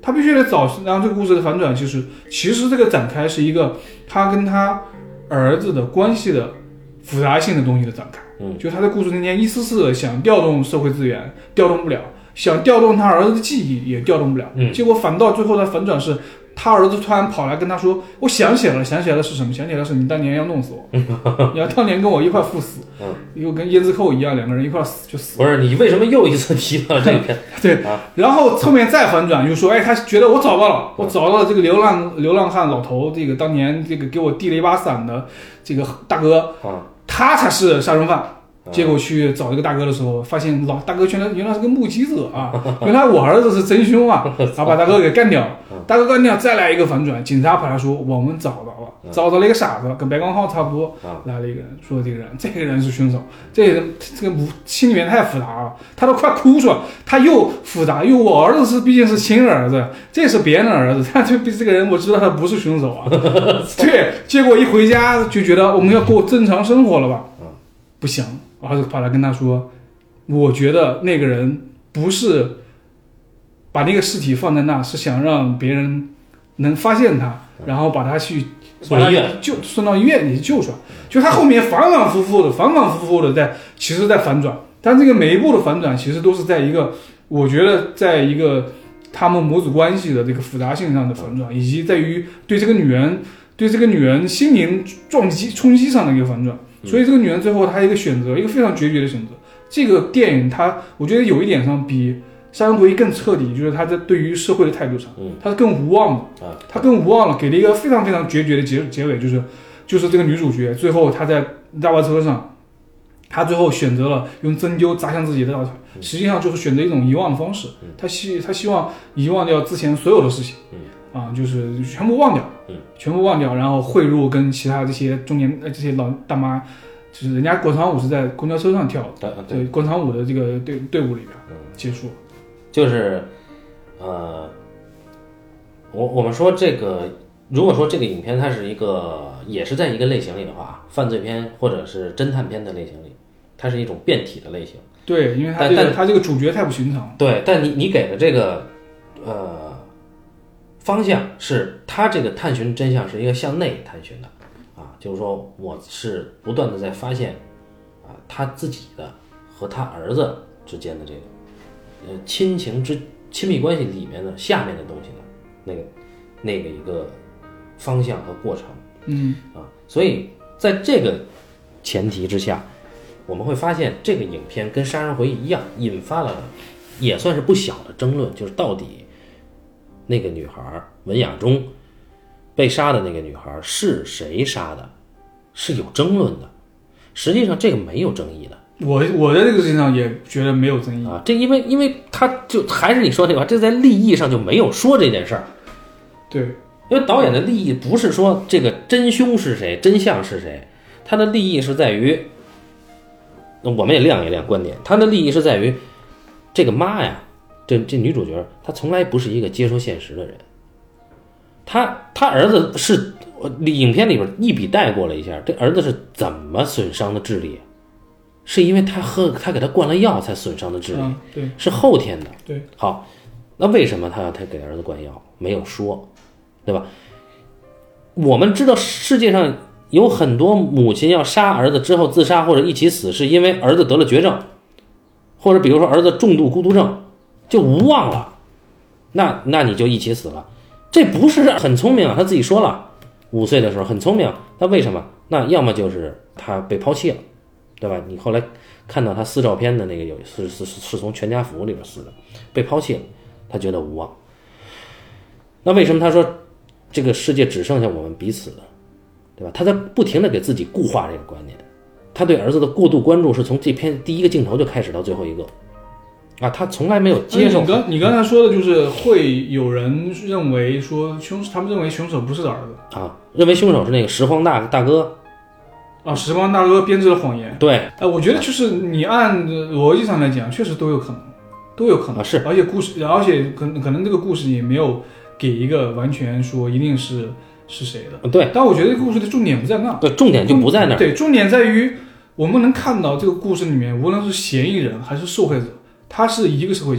他必须得找，然后这个故事的反转就是其实这个展开是一个他跟他儿子的关系的复杂性的东西的展开。 嗯， 就他在故事中间一丝丝的想调动社会资源，调动不了，想调动他儿子的记忆也调动不了， 嗯， 结果反倒最后的反转是他儿子突然跑来跟他说，我想起来了，想起来了是什么？想起来了是你当年要弄死我，你要当年跟我一块赴死， 嗯， 又跟胭脂扣一样，两个人一块死就死。 不是，你为什么又一次提到这个？ 对、 啊， 然后后面再反转，就说，哎，他觉得我找到了，我找到了这个流浪流浪汉老头，这个当年这个给我递了一把伞的这个大哥， 啊， 他才是杀人犯。结果去找这个大哥的时候，发现老大哥原来原来是个目击者啊，原来我儿子是真凶啊，然后把大哥给干掉，大哥干掉，再来一个反转，警察跑来说我们找到了，找到了一个傻子，跟白光浩差不多，来了一个人说这个人这个人是凶手，这个人这个心里面太复杂了，他都快哭出来，他又复杂又我儿子是毕竟是亲儿子，这是别人的儿子，他就比这个人我知道他不是凶手啊，对，结果一回家就觉得我们要过正常生活了吧，不行。儿子跑来跟他说，我觉得那个人不是把那个尸体放在那，是想让别人能发现他，然后把他去送医院， 救送到医院里救出来。就他后面反反复复的反反复复的在其实在反转，但这个每一步的反转其实都是在一个我觉得在一个他们母子关系的这个复杂性上的反转，以及在于对这个女人对这个女人心灵撞击冲击上的一个反转。所以这个女人最后她一个选择，一个非常决绝的选择。这个电影它，我觉得有一点上比《杀人回忆》更彻底，就是它在对于社会的态度上，它是更无望的，它更无望了，给了一个非常非常决绝的结结尾，就是就是这个女主角最后她在大巴车上，她最后选择了用针灸扎向自己的大腿，实际上就是选择一种遗忘的方式，她希她希望遗忘掉之前所有的事情，啊，就是全部忘掉。全部忘掉，然后汇入跟其他这些中年呃这些老大妈，就是人家广场舞是在公交车上跳的，对广场舞的这个队队伍里边结束。 就是呃，我我们说这个，如果说这个影片它是一个也是在一个类型里的话，犯罪片或者是侦探片的类型里，它是一种变体的类型。 对，因为它这个它这个主角太不寻常。 对，但你你给的这个呃。方向是他这个探寻真相是一个向内探寻的，啊，就是说我是不断的在发现，啊，他自己的和他儿子之间的这个，呃，亲情之亲密关系里面的下面的东西的那个那个一个方向和过程， 嗯， 啊，所以在这个前提之下，我们会发现这个影片跟《杀人回忆》一样，引发了也算是不小的争论，就是到底。那个女孩文雅中被杀的那个女孩是谁杀的，是有争论的。实际上这个没有争议的。 我我在这个事情上也觉得没有争议啊。这因为因为他就还是你说这个话，这在立意上就没有说这件事儿。 对， 因为导演的立意不是说这个真凶是谁，真相是谁，他的立意是在于，我们也亮一亮观点，他的立意是在于这个妈呀。这这女主角她从来不是一个接受现实的人，她她儿子是影片里边一笔带过了一下，这儿子是怎么损伤的智力？是因为他喝他给他灌了药才损伤的智力， 嗯、对， 是后天的。 对， 好，那为什么他要他给儿子灌药？没有说，对吧？我们知道世界上有很多母亲要杀儿子之后自杀或者一起死，是因为儿子得了绝症，或者比如说儿子重度孤独症。就无望了，那那你就一起死了，这不是很聪明啊？他自己说了，五岁的时候很聪明，那为什么？那要么就是他被抛弃了，对吧？你后来看到他撕照片的那个有是是是从全家福里边撕的，被抛弃了，他觉得无望。那为什么他说这个世界只剩下我们彼此了，对吧？他在不停的给自己固化这个观念，他对儿子的过度关注是从这篇第一个镜头就开始到最后一个。啊，他从来没有接受。 你刚你刚才说的就是会有人认为说凶，他们认为凶手不是儿子啊，认为凶手是那个拾荒大大哥啊，拾荒大哥编织了谎言。 对， 哎、呃，我觉得就是你按逻辑上来讲，确实都有可能，都有可能、 啊、是， 而且故事，而且可可能这个故事也没有给一个完全说一定是是谁的。 对， 但我觉得这个故事的重点不在那， 对，重点就不在那儿。 对，重点在于我们能看到这个故事里面，无论是嫌疑人还是受害者。他是一个社会阶层，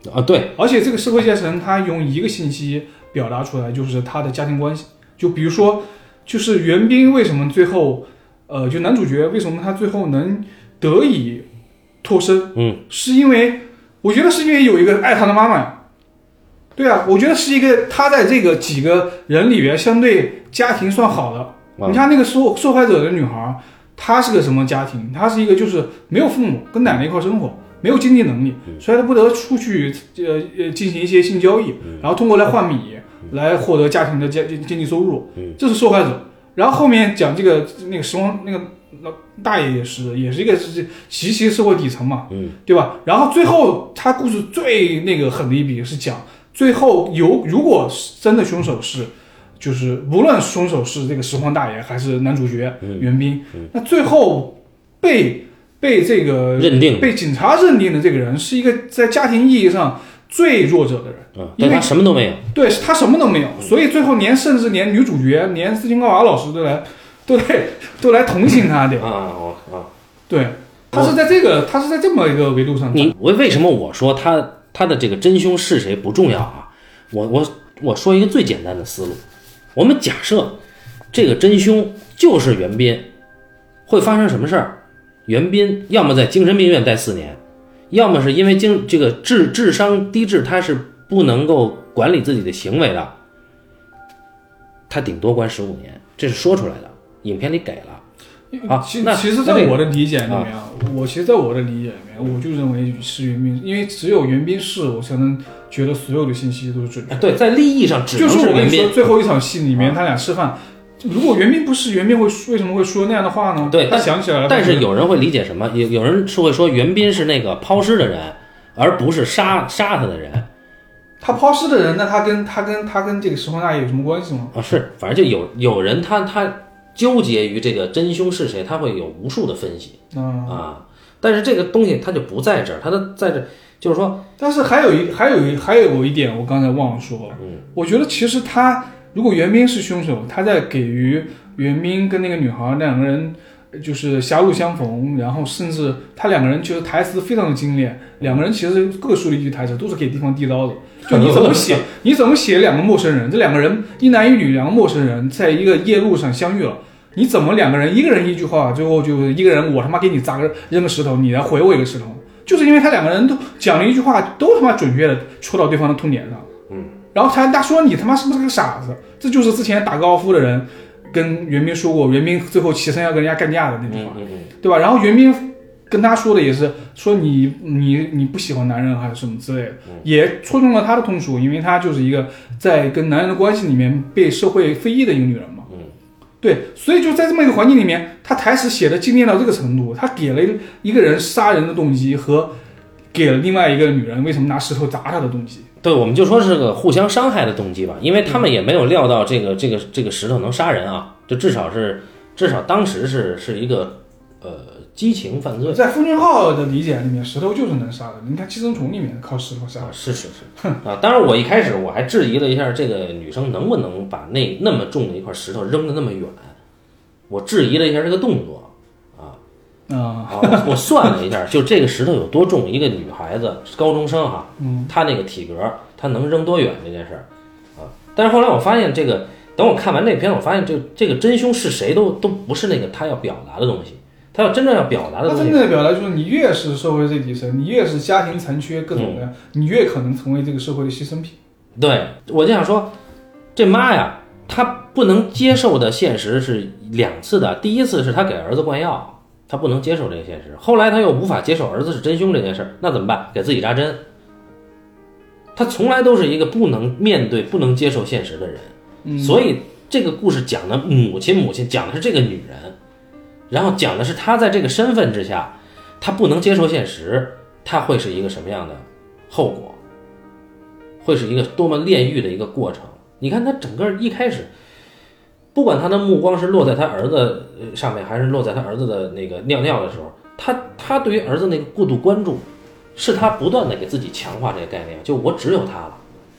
啊，对， 而且这个社会阶层他用一个信息表达出来，就是他的家庭关系。就比如说，就是袁彬为什么最后，呃，就男主角为什么他最后能得以脱身？ 嗯， 是因为我觉得是因为有一个爱他的妈妈呀。对啊，我觉得是一个他在这个几个人里边相对家庭算好的。 嗯、 你看那个受受害者的女孩，她是个什么家庭？她是一个就是没有父母，跟奶奶一块生活。没有经济能力，所以他不得出去呃呃进行一些性交易，然后通过来换米来获得家庭的经经济收入，这是受害者。然后后面讲这个那个时光那个老大爷也是也是一个是极其社会底层嘛，对吧？然后最后他故事最那个狠的一笔是讲最后有如果真的凶手是就是无论凶手是这个拾荒大爷还是男主角袁彬，那最后被。被这个认定被警察认定的这个人是一个在家庭意义上最弱者的人， 嗯，因为他什么都没有， 对他什么都没有，所以最后连甚至连女主角连斯琴高娃老师都来都来都来同情他的啊啊啊！ 对，他是在这个他是在这么一个维度上。 你为为什么我说他他的这个真凶是谁不重要啊？我我我说一个最简单的思路，我们假设这个真凶就是袁彬，会发生什么事儿？袁彬要么在精神病院待四年，要么是因为精这个智智商低智，他是不能够管理自己的行为的，他顶多关十五年，这是说出来的，影片里给了。啊， 其其实，在我的理解里面，啊、我其实在我的理解里面，我就认为是袁彬，因为只有袁彬是我才能觉得所有的信息都是准确的。 对，在利益上只能是袁彬。就是我跟你说，最后一场戏里面， 啊、 他俩吃饭。如果袁彬不是袁彬会为什么会说那样的话呢？ 对， 他想起来了。 但是有人会理解什么？有有人是会说袁彬是那个抛尸的人，而不是杀杀他的人。 他抛尸的人，那他跟他跟他跟这个拾荒大爷有什么关系吗？ 啊，是，反正就有有人他他纠结于这个真凶是谁，他会有无数的分析、 嗯、 啊。但是这个东西他就不在这儿，他的在这就是说， 但是还有一还有一还有一点，我刚才忘了说了。 嗯， 我觉得其实他。如果袁彬是凶手，他在给予袁彬跟那个女孩两个人就是狭路相逢，然后甚至他两个人就是台词非常的精炼，两个人其实各说了一句台词，都是给对方递刀的。就你怎么写，你怎么写两个陌生人，这两个人一男一女两个陌生人在一个夜路上相遇了，你怎么两个人一个人一句话，最后就一个人我他妈给你砸个扔个石头，你来回我一个石头，就是因为他两个人都讲了一句话，都他妈准确的戳到对方的痛点上。 嗯。 然后他他说你他妈是不是个傻子？这就是之前打高尔夫的人跟袁彬说过，袁彬最后起身要跟人家干架的那句话， 嗯嗯嗯、 对吧？然后袁彬跟他说的也是说你你你不喜欢男人还是什么之类的， 嗯、 也戳中了他的痛处，因为他就是一个在跟男人的关系里面被社会非议的一个女人嘛。 嗯， 对，所以就在这么一个环境里面，他台词写的精炼到这个程度，他给了一个人杀人的动机和给了另外一个女人为什么拿石头砸他的动机。 对，我们就说是个互相伤害的动机吧，因为他们也没有料到这个这个这个石头能杀人啊，就至少是至少当时是是一个呃激情犯罪。 在奉俊昊的理解里面，石头就是能杀的。你看《寄生虫》里面靠石头杀的、 啊，是是是啊。当然，我一开始我还质疑了一下这个女生能不能把那那么重的一块石头扔得那么远，我质疑了一下这个动作。 啊， 我我算了一下，就这个石头有多重，一个女孩子高中生哈， 嗯， 她那个体格，她能扔多远这件事儿啊。但是后来我发现，这个等我看完这篇，我发现这这个真凶是谁都都不是那个他要表达的东西，他要真正要表达的东西。 他真正的表达就是你越是社会最底层，你越是家庭残缺各种的，嗯、你越可能成为这个社会的牺牲品。 对，我就想说，这妈呀，她不能接受的现实是两次的，第一次是她给儿子灌药。他不能接受这个现实，后来他又无法接受儿子是真凶这件事，那怎么办？给自己扎针。他从来都是一个不能面对、不能接受现实的人， 嗯、 所以这个故事讲的母亲，母亲讲的是这个女人，然后讲的是她在这个身份之下，她不能接受现实，她会是一个什么样的后果？会是一个多么炼狱的一个过程？你看他整个一开始。不管他的目光是落在他儿子上面，还是落在他儿子的那个尿尿的时候，他他对于儿子那个过度关注，是他不断的给自己强化这个概念，就我只有他了。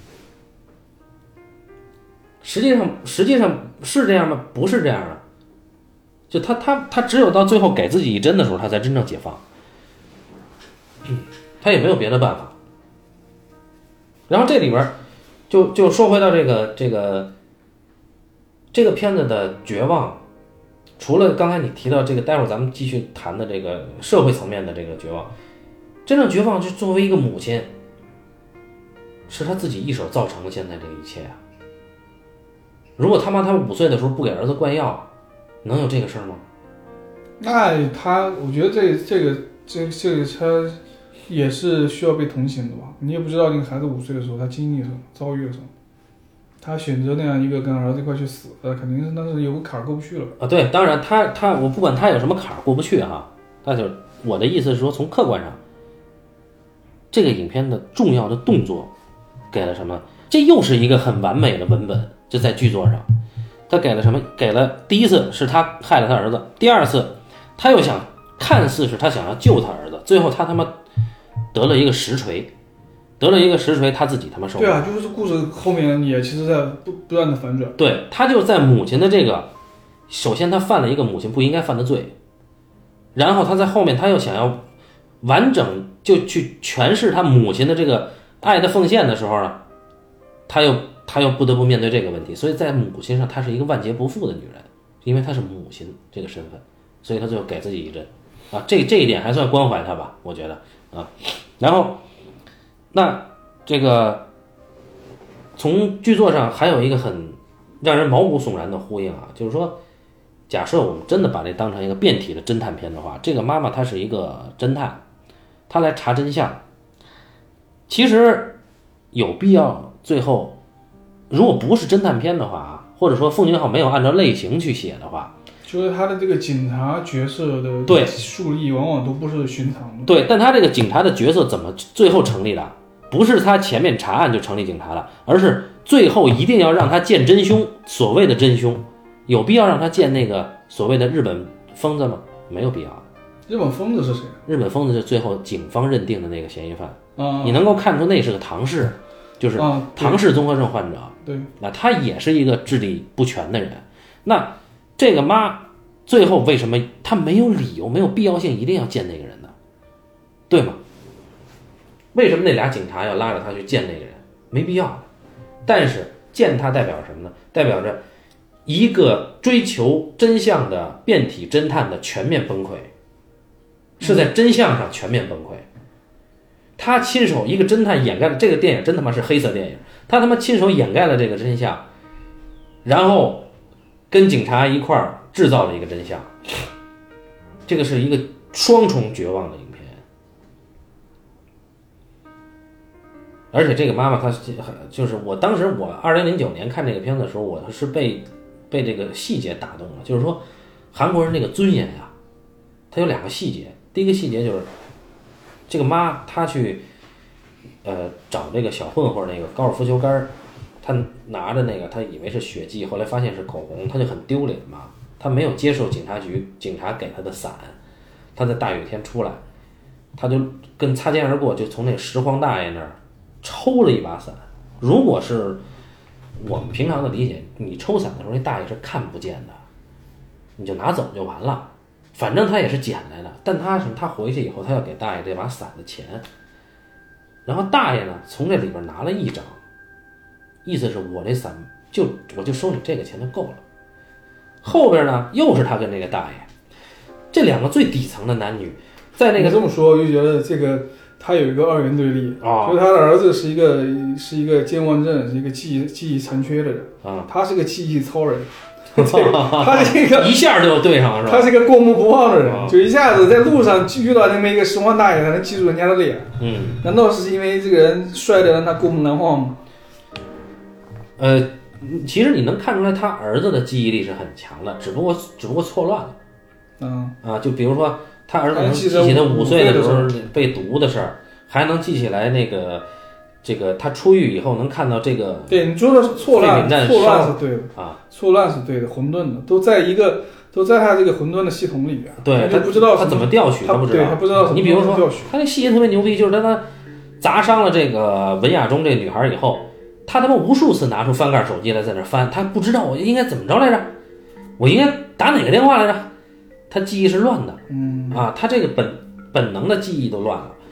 实际上，实际上是这样吗？不是这样的。就他他他只有到最后给自己一针的时候，他才真正解放。嗯，他也没有别的办法。 然后这里边就就说回到这个这个这个片子的绝望，除了刚才你提到这个，待会儿咱们继续谈的这个社会层面的这个绝望，真正绝望就作为一个母亲，是她自己一手造成了现在这一切啊。如果他妈他五岁的时候不给儿子灌药，能有这个事儿吗？ 那他，我觉得这这个这这个他也是需要被同情的吧？你也不知道那个孩子五岁的时候他经历了什么，遭遇了什么，他选择那样一个跟儿子一块去死，呃，肯定是当时有个坎儿过不去了啊。对，当然他他我不管他有什么坎儿过不去哈，但是我的意思是说，从客观上，这个影片的重要的动作给了什么？这又是一个很完美的文本，就在剧作上，他给了什么？给了第一次是他害了他儿子，第二次他又想看似是他想要救他儿子，最后他他妈得了一个实锤，得了一个实锤，他自己他妈受不了。 对啊，就是故事后面也其实在不不断的反转。 对，他就在母亲的这个，首先他犯了一个母亲不应该犯的罪，然后他在后面他又想要完整就去诠释他母亲的这个爱的奉献的时候呢，他又他又不得不面对这个问题，所以在母亲上她是一个万劫不复的女人，因为她是母亲这个身份，所以他最后给自己一针啊，这这一点还算关怀他吧，我觉得啊。然后那这个从剧作上还有一个很让人毛骨悚然的呼应啊，就是说，假设我们真的把这当成一个变体的侦探片的话，这个妈妈她是一个侦探，她来查真相，其实有必要最后，如果不是侦探片的话，或者说奉俊昊没有按照类型去写的话， 就是他的这个警察角色的对树立往往都不是寻常的。 对，但他这个警察的角色怎么最后成立的？不是他前面查案就成立警察了，而是最后一定要让他见真凶。所谓的真凶，有必要让他见那个所谓的日本疯子吗？没有必要。 日本疯子是谁？ 日本疯子是最后警方认定的那个嫌疑犯。 啊， 你能够看出那是个唐氏，就是唐氏综合症患者。 对， 那他也是一个智力不全的人。那这个妈最后为什么他没有理由、没有必要性一定要见那个人呢？对吗？为什么那俩警察要拉着他去见那个人？没必要。但是见他代表什么呢？代表着一个追求真相的变体侦探的全面崩溃，是在真相上全面崩溃。他亲手一个侦探掩盖了这个电影，真他妈是黑色电影。他他妈亲手掩盖了这个真相，然后跟警察一块儿制造了一个真相。这个是一个双重绝望的影片。而且这个妈妈她就是我当时我二零零九年看这个片子的时候，我是被被这个细节打动了。就是说韩国人这个尊严呀，他有两个细节。第一个细节就是这个妈她去呃找这个小混混那个高尔夫球杆，她拿着那个她以为是血迹，后来发现是口红，她就很丢脸嘛。她没有接受警察局警察给她的伞，她在大雨天出来，她就跟擦肩而过，就从那个拾荒大爷那儿抽了一把伞。如果是我们平常的理解，你抽伞的时候那大爷是看不见的，你就拿走就完了，反正他也是捡来的。但他什么？他回去以后，他要给大爷这把伞的钱，然后大爷呢从这里边拿了一张，意思是我这伞就我就收你这个钱就够了。后边呢又是他跟这个大爷，这两个最底层的男女，在那个这么说我就觉得这个他有一个二元对立啊，就是他的儿子是一个是一个健忘症，是一个记忆记忆残缺的人啊， 他是个记忆超人。他这个一下就对上是吧？ 他是个过目不忘的人，哦、就一下子在路上遇到那么一个拾荒大爷，他能记住人家的脸。 嗯， 难道是因为这个人帅的让他过目难忘吗？ 呃，其实你能看出来，他儿子的记忆力是很强的，只不过只不过错乱了。 嗯啊，就比如说他儿子能记起他五岁的时候被毒的事儿，还能记起来那个。这个他出狱以后能看到这个， 对你说的是错乱，错乱是对的啊， 错乱是对的，混沌的都在一个都在他这个混沌的系统里边， 对他不知道他怎么调取，他不知道， 他不知道。 你比如说，他那细节特别牛逼，就是他砸伤了这个文亚中这女孩以后，他他妈无数次拿出翻盖手机来在那翻，他不知道我应该怎么着来着，我应该打哪个电话来着，他记忆是乱的， 嗯啊，他这个本本能的记忆都乱了。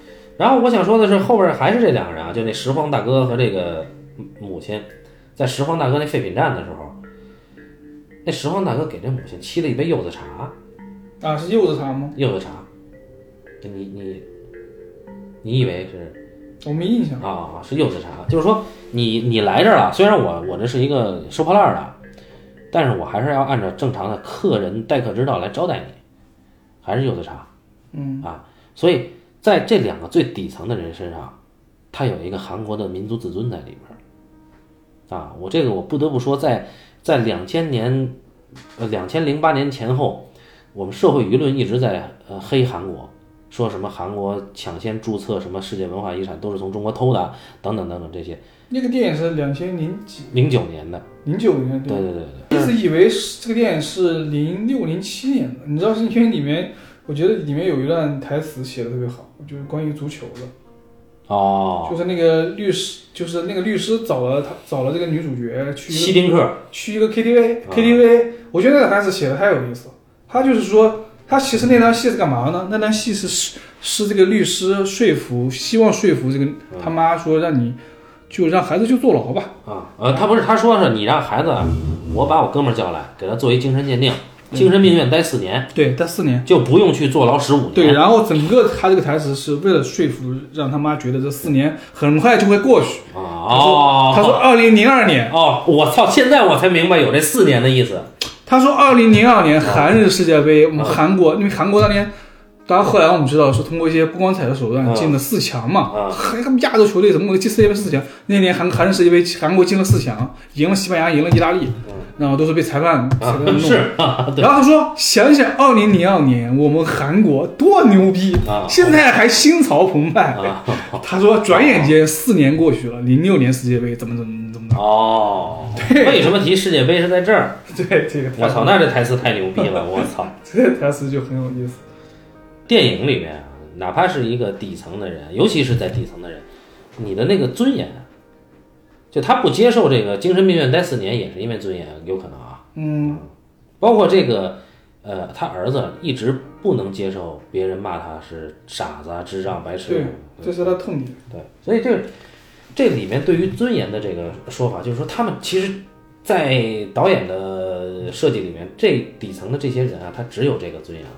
然后我想说的是，后边还是这两个人啊，就那拾荒大哥和这个母亲，在拾荒大哥那废品站的时候，那拾荒大哥给这母亲沏了一杯柚子茶。 啊，是柚子茶吗？ 柚子茶，你你你以为是？ 我没印象啊，是柚子茶，就是说你你来这儿了，虽然我我这是一个收破烂的，但是我还是要按照正常的客人待客之道来招待你，还是柚子茶， 嗯啊，所以在这两个最底层的人身上，他有一个韩国的民族自尊在里边，啊，我这个我不得不说在，在在两千年，呃两千零八年前后，我们社会舆论一直在呃黑韩国。说什么韩国抢先注册什么世界文化遗产都是从中国偷的，等等等等这些。 那个电影是两千零几零九年的， 零九年对对对对。 一直以为是这个电影是零六零七年的，你知道是因为里面，我觉得里面有一段台词写的特别好，就是关于足球的。 哦。 就是那个律师，就是那个律师找了他找了这个女主角去希丁克去一个 K T V，K T V，、啊、我觉得那个台词写的太有意思了。他就是说。他其实那段戏是干嘛呢？那段戏是是是这个律师说服，希望说服这个他妈说让你就让孩子就坐牢吧。 啊，呃，他不是他说是你让孩子，我把我哥们儿叫来，给他做一精神鉴定，精神病院待四年， 对，待四年就不用去坐牢十五年。 对，然后整个他这个台词是为了说服让他妈觉得这四年很快就会过去。 哦， 他说二零零二年。 哦，我操！现在我才明白有这四年的意思。 他说，二零零二年韩日世界杯，我们韩国，因为韩国当年，当然后来我们知道是通过一些不光彩的手段进了四强嘛，还他们亚洲球队怎么能进世界杯四强？那年韩韩日世界杯，韩国进了四强，赢了西班牙，赢了意大利，然后都是被裁判裁判弄。 是。 然后他说，想想二零零二年我们韩国多牛逼，现在还心潮澎湃。他说，转眼间四年过去了，零六年世界杯怎么怎么怎么的。 哦，为什么提世界杯是在这儿？ 对，这个我操，那这台词太牛逼了！我操， 这个台词就很有意思。 电影里面啊，哪怕是一个底层的人，尤其是在底层的人，你的那个尊严，就他不接受这个精神病院待四年，也是因为尊严，有可能啊。 嗯， 包括这个，呃，他儿子一直不能接受别人骂他是傻子、智障、白痴。 对，这是他痛点。 对，所以这这里面对于尊严的这个说法，就是说他们其实，在导演的设计里面，这底层的这些人啊，他只有这个尊严了。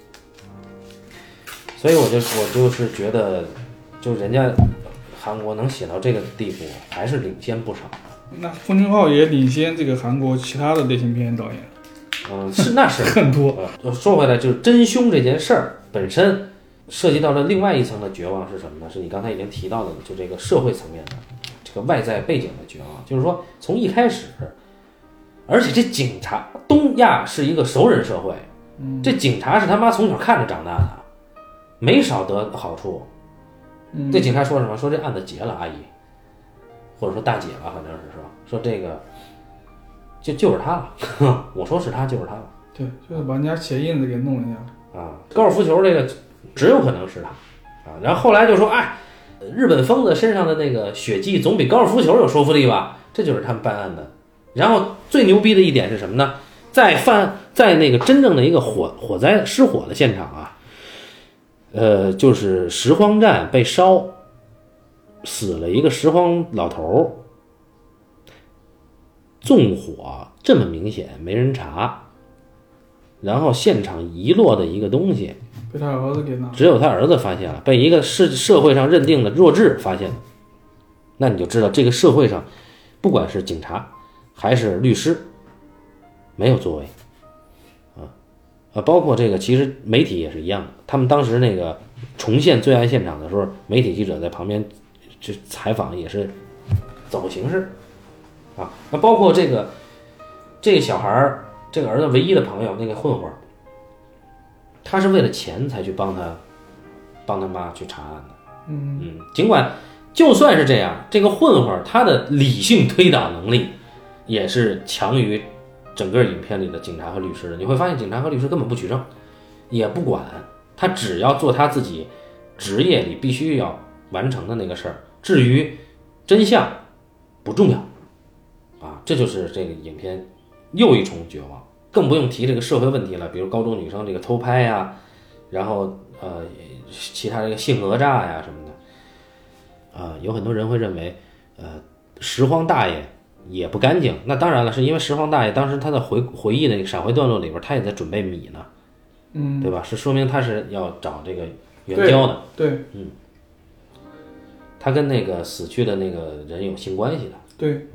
所以我就我就是觉得，就人家韩国能写到这个地步，还是领先不少的。 那奉俊昊也领先这个韩国其他的类型片导演。 嗯，是那是很多。 呃，说回来，就是真凶这件事儿本身涉及到了另外一层的绝望是什么呢？是你刚才已经提到的，就这个社会层面的这个外在背景的绝望，就是说从一开始，而且这警察，东亚是一个熟人社会，这警察是他妈从小看着长大的，没少得好处。这警察说什么？说这案子结了，阿姨，或者说大姐吧，反正是说说这个。就就是他了，我说是他就是他了。 对，就是把人家鞋印子给弄人家啊。高尔夫球这个只有可能是他啊。然后后来就说，哎，日本疯子身上的那个血迹总比高尔夫球有说服力吧？这就是他们办案的。然后最牛逼的一点是什么呢？在犯在那个真正的一个火火灾失火的现场啊，呃，就是拾荒站被烧，死了一个拾荒老头。纵火这么明显没人查，然后现场遗落的一个东西被他儿子给拿， 只有他儿子发现了，被一个社社会上认定的弱智发现了，那你就知道这个社会上不管是警察还是律师没有作为啊啊，包括这个其实媒体也是一样的，他们当时那个重现罪案现场的时候，媒体记者在旁边去采访也是走形式。啊，那包括这个这个小孩儿，这个儿子唯一的朋友那个混混，他是为了钱才去帮他帮他妈去查案的。 嗯嗯，尽管就算是这样，这个混混他的理性推导能力也是强于整个影片里的警察和律师的。你会发现，警察和律师根本不取证，也不管，他只要做他自己职业里必须要完成的那个事儿，至于真相不重要。啊，这就是这个影片又一重绝望，更不用提这个社会问题了，比如高中女生这个偷拍呀，然后呃其他这个性讹诈呀什么的， 啊、有很多人会认为，呃，拾荒大爷也不干净。那当然了，是因为拾荒大爷当时他的回回忆的那个闪回段落里边，他也在准备米呢， 嗯， 对吧？是说明他是要找这个援交的， 对，对嗯，他跟那个死去的那个人有性关系的， 对，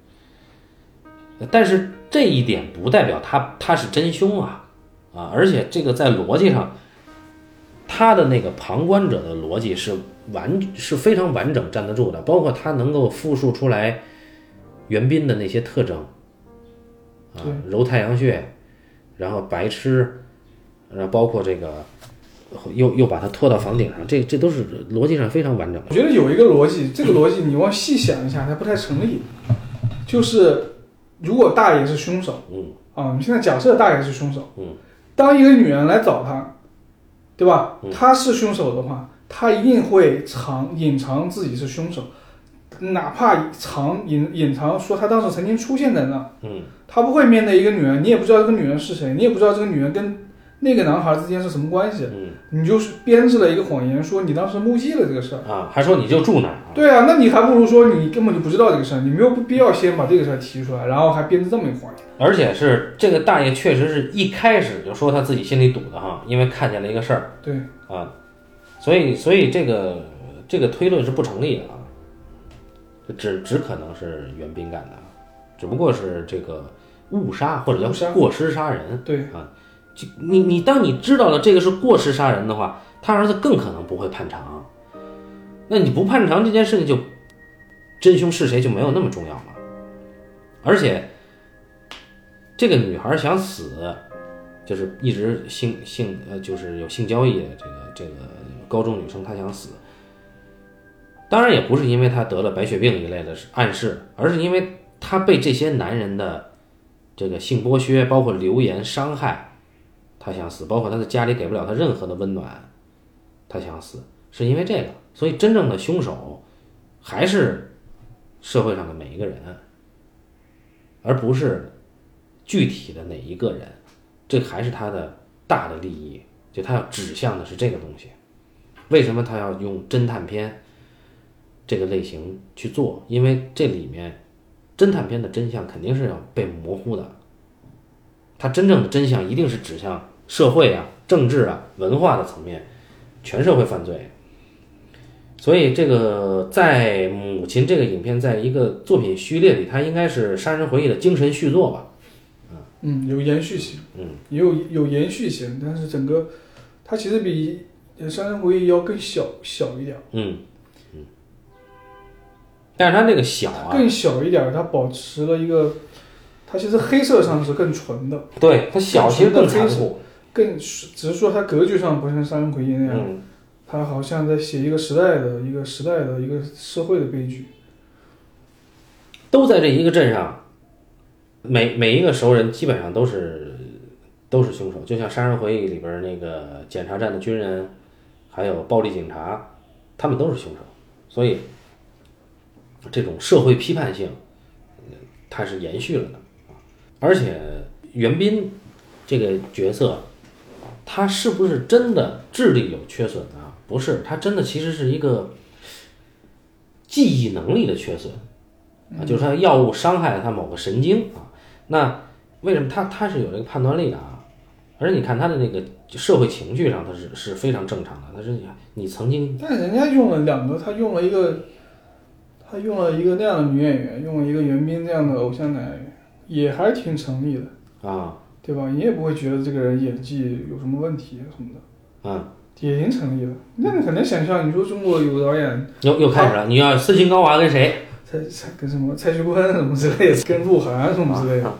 但是这一点不代表他他是真凶啊啊！而且这个在逻辑上，他的那个旁观者的逻辑是完是非常完整站得住的，包括他能够复述出来袁彬的那些特征啊，揉太阳穴，然后白痴，然后包括这个又又把他拖到房顶上，这这都是逻辑上非常完整的。 我觉得有一个逻辑，这个逻辑你往细想一下，它不太成立。就是如果大爷是凶手， 嗯， 啊，你现在假设大爷是凶手， 嗯， 当一个女人来找他，对吧？ 嗯， 他是凶手的话，他一定会藏隐藏自己是凶手，哪怕藏隐隐藏说他当时曾经出现在那， 嗯， 他不会面对一个女人，你也不知道这个女人是谁，你也不知道这个女人跟那个男孩之间是什么关系， 嗯， 你就是编制了一个谎言，说你当时目击了这个事儿啊，还说你就住那儿， 对啊，那你还不如说你根本就不知道这个事儿，你没有必要先把这个事儿提出来，然后还编制这么一个谎言。 而且是这个大爷确实是一开始就说他自己心里堵的哈，因为看见了一个事儿， 对啊，所以所以这个这个推论是不成立的啊，只只可能是袁彬干的，只不过是这个误杀或者叫过失杀人， 对啊，你你当你知道了这个是过失杀人的话，他儿子更可能不会判长，那你不判长这件事情就真凶是谁就没有那么重要了，而且这个女孩想死，就是一直性性呃就是有性交易的这个这个高中女生，她想死，当然也不是因为她得了白血病一类的暗示，而是因为她被这些男人的这个性剥削，包括流言伤害，她想死，包括她的家里给不了她任何的温暖，她想死，是因为这个。所以真正的凶手还是社会上的每一个人，而不是具体的哪一个人，这还是他的大的利益，就他要指向的是这个东西。为什么他要用侦探片这个类型去做？因为这里面侦探片的真相肯定是要被模糊的，它真正的真相一定是指向社会啊、政治啊、文化的层面，全社会犯罪。所以这个在母亲这个影片在一个作品序列里，它应该是《杀人回忆》的精神续作吧？ 嗯，有延续性， 嗯， 也有有延续性，但是整个它其实比《杀人回忆》要更小小一点， 嗯嗯，但是它那个小啊， 更小一点，它保持了一个，它其实黑色上是更纯的， 对，它小其实更残酷， 更只是说它格局上不像《杀人回忆》那样。 嗯， 他好像在写一个时代的一个时代的一个社会的悲剧， 都在这一个镇上，每每一个熟人基本上都是都是凶手，就像《杀人回忆》里边那个检查站的军人，还有暴力警察，他们都是凶手，所以这种社会批判性，它是延续了的。而且袁彬这个角色，他是不是真的智力有缺损啊？不是，他真的其实是一个记忆能力的缺损啊，就是他药物伤害了他某个神经啊。那为什么他他是有这个判断力的啊？而且你看他的那个社会情绪上，他是是非常正常的。他是你曾经， 但人家用了两个，他用了一个，他用了一个那样的女演员，用了一个袁彬这样的偶像男演员，也还挺成立的啊， 对吧？你也不会觉得这个人演技有什么问题什么的， 啊， 也挺成立的。那你很难想象，你说中国有个导演又又开始了，你要斯琴高娃跟谁？ 蔡蔡跟什么蔡徐坤什么之类的，跟鹿晗什么之类的，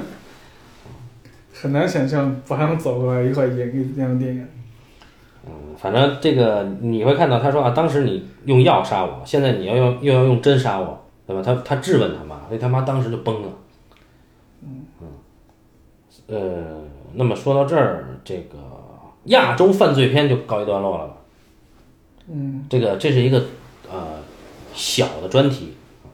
很难想象把他们找过来一块演一个这样的电影。 嗯，反正这个你会看到他说啊，当时你用药杀我，现在你要用又要用针杀我，对吧？他他质问他妈，所以他妈当时就崩了。嗯嗯，呃，那么说到这儿，这个亚洲犯罪片就告一段落了吧？ 嗯， 这个这是一个呃小的专题，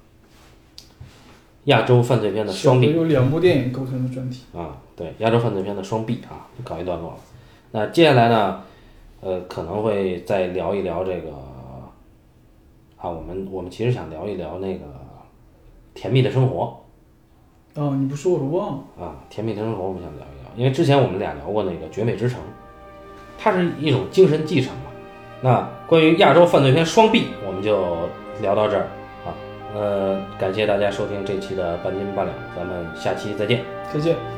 亚洲犯罪片的双臂， 有两部电影构成的专题啊，对，亚洲犯罪片的双臂啊，告一段落了。那接下来呢，呃，可能会再聊一聊这个啊，我们我们其实想聊一聊那个甜蜜的生活。 哦，你不说我都忘了啊，甜蜜的生活我们想聊一聊，因为之前我们俩聊过那个绝美之城，它是一种精神继承嘛。那关于亚洲犯罪片双璧，我们就聊到这儿啊。呃，感谢大家收听这期的半斤八两，咱们下期再见。 再见。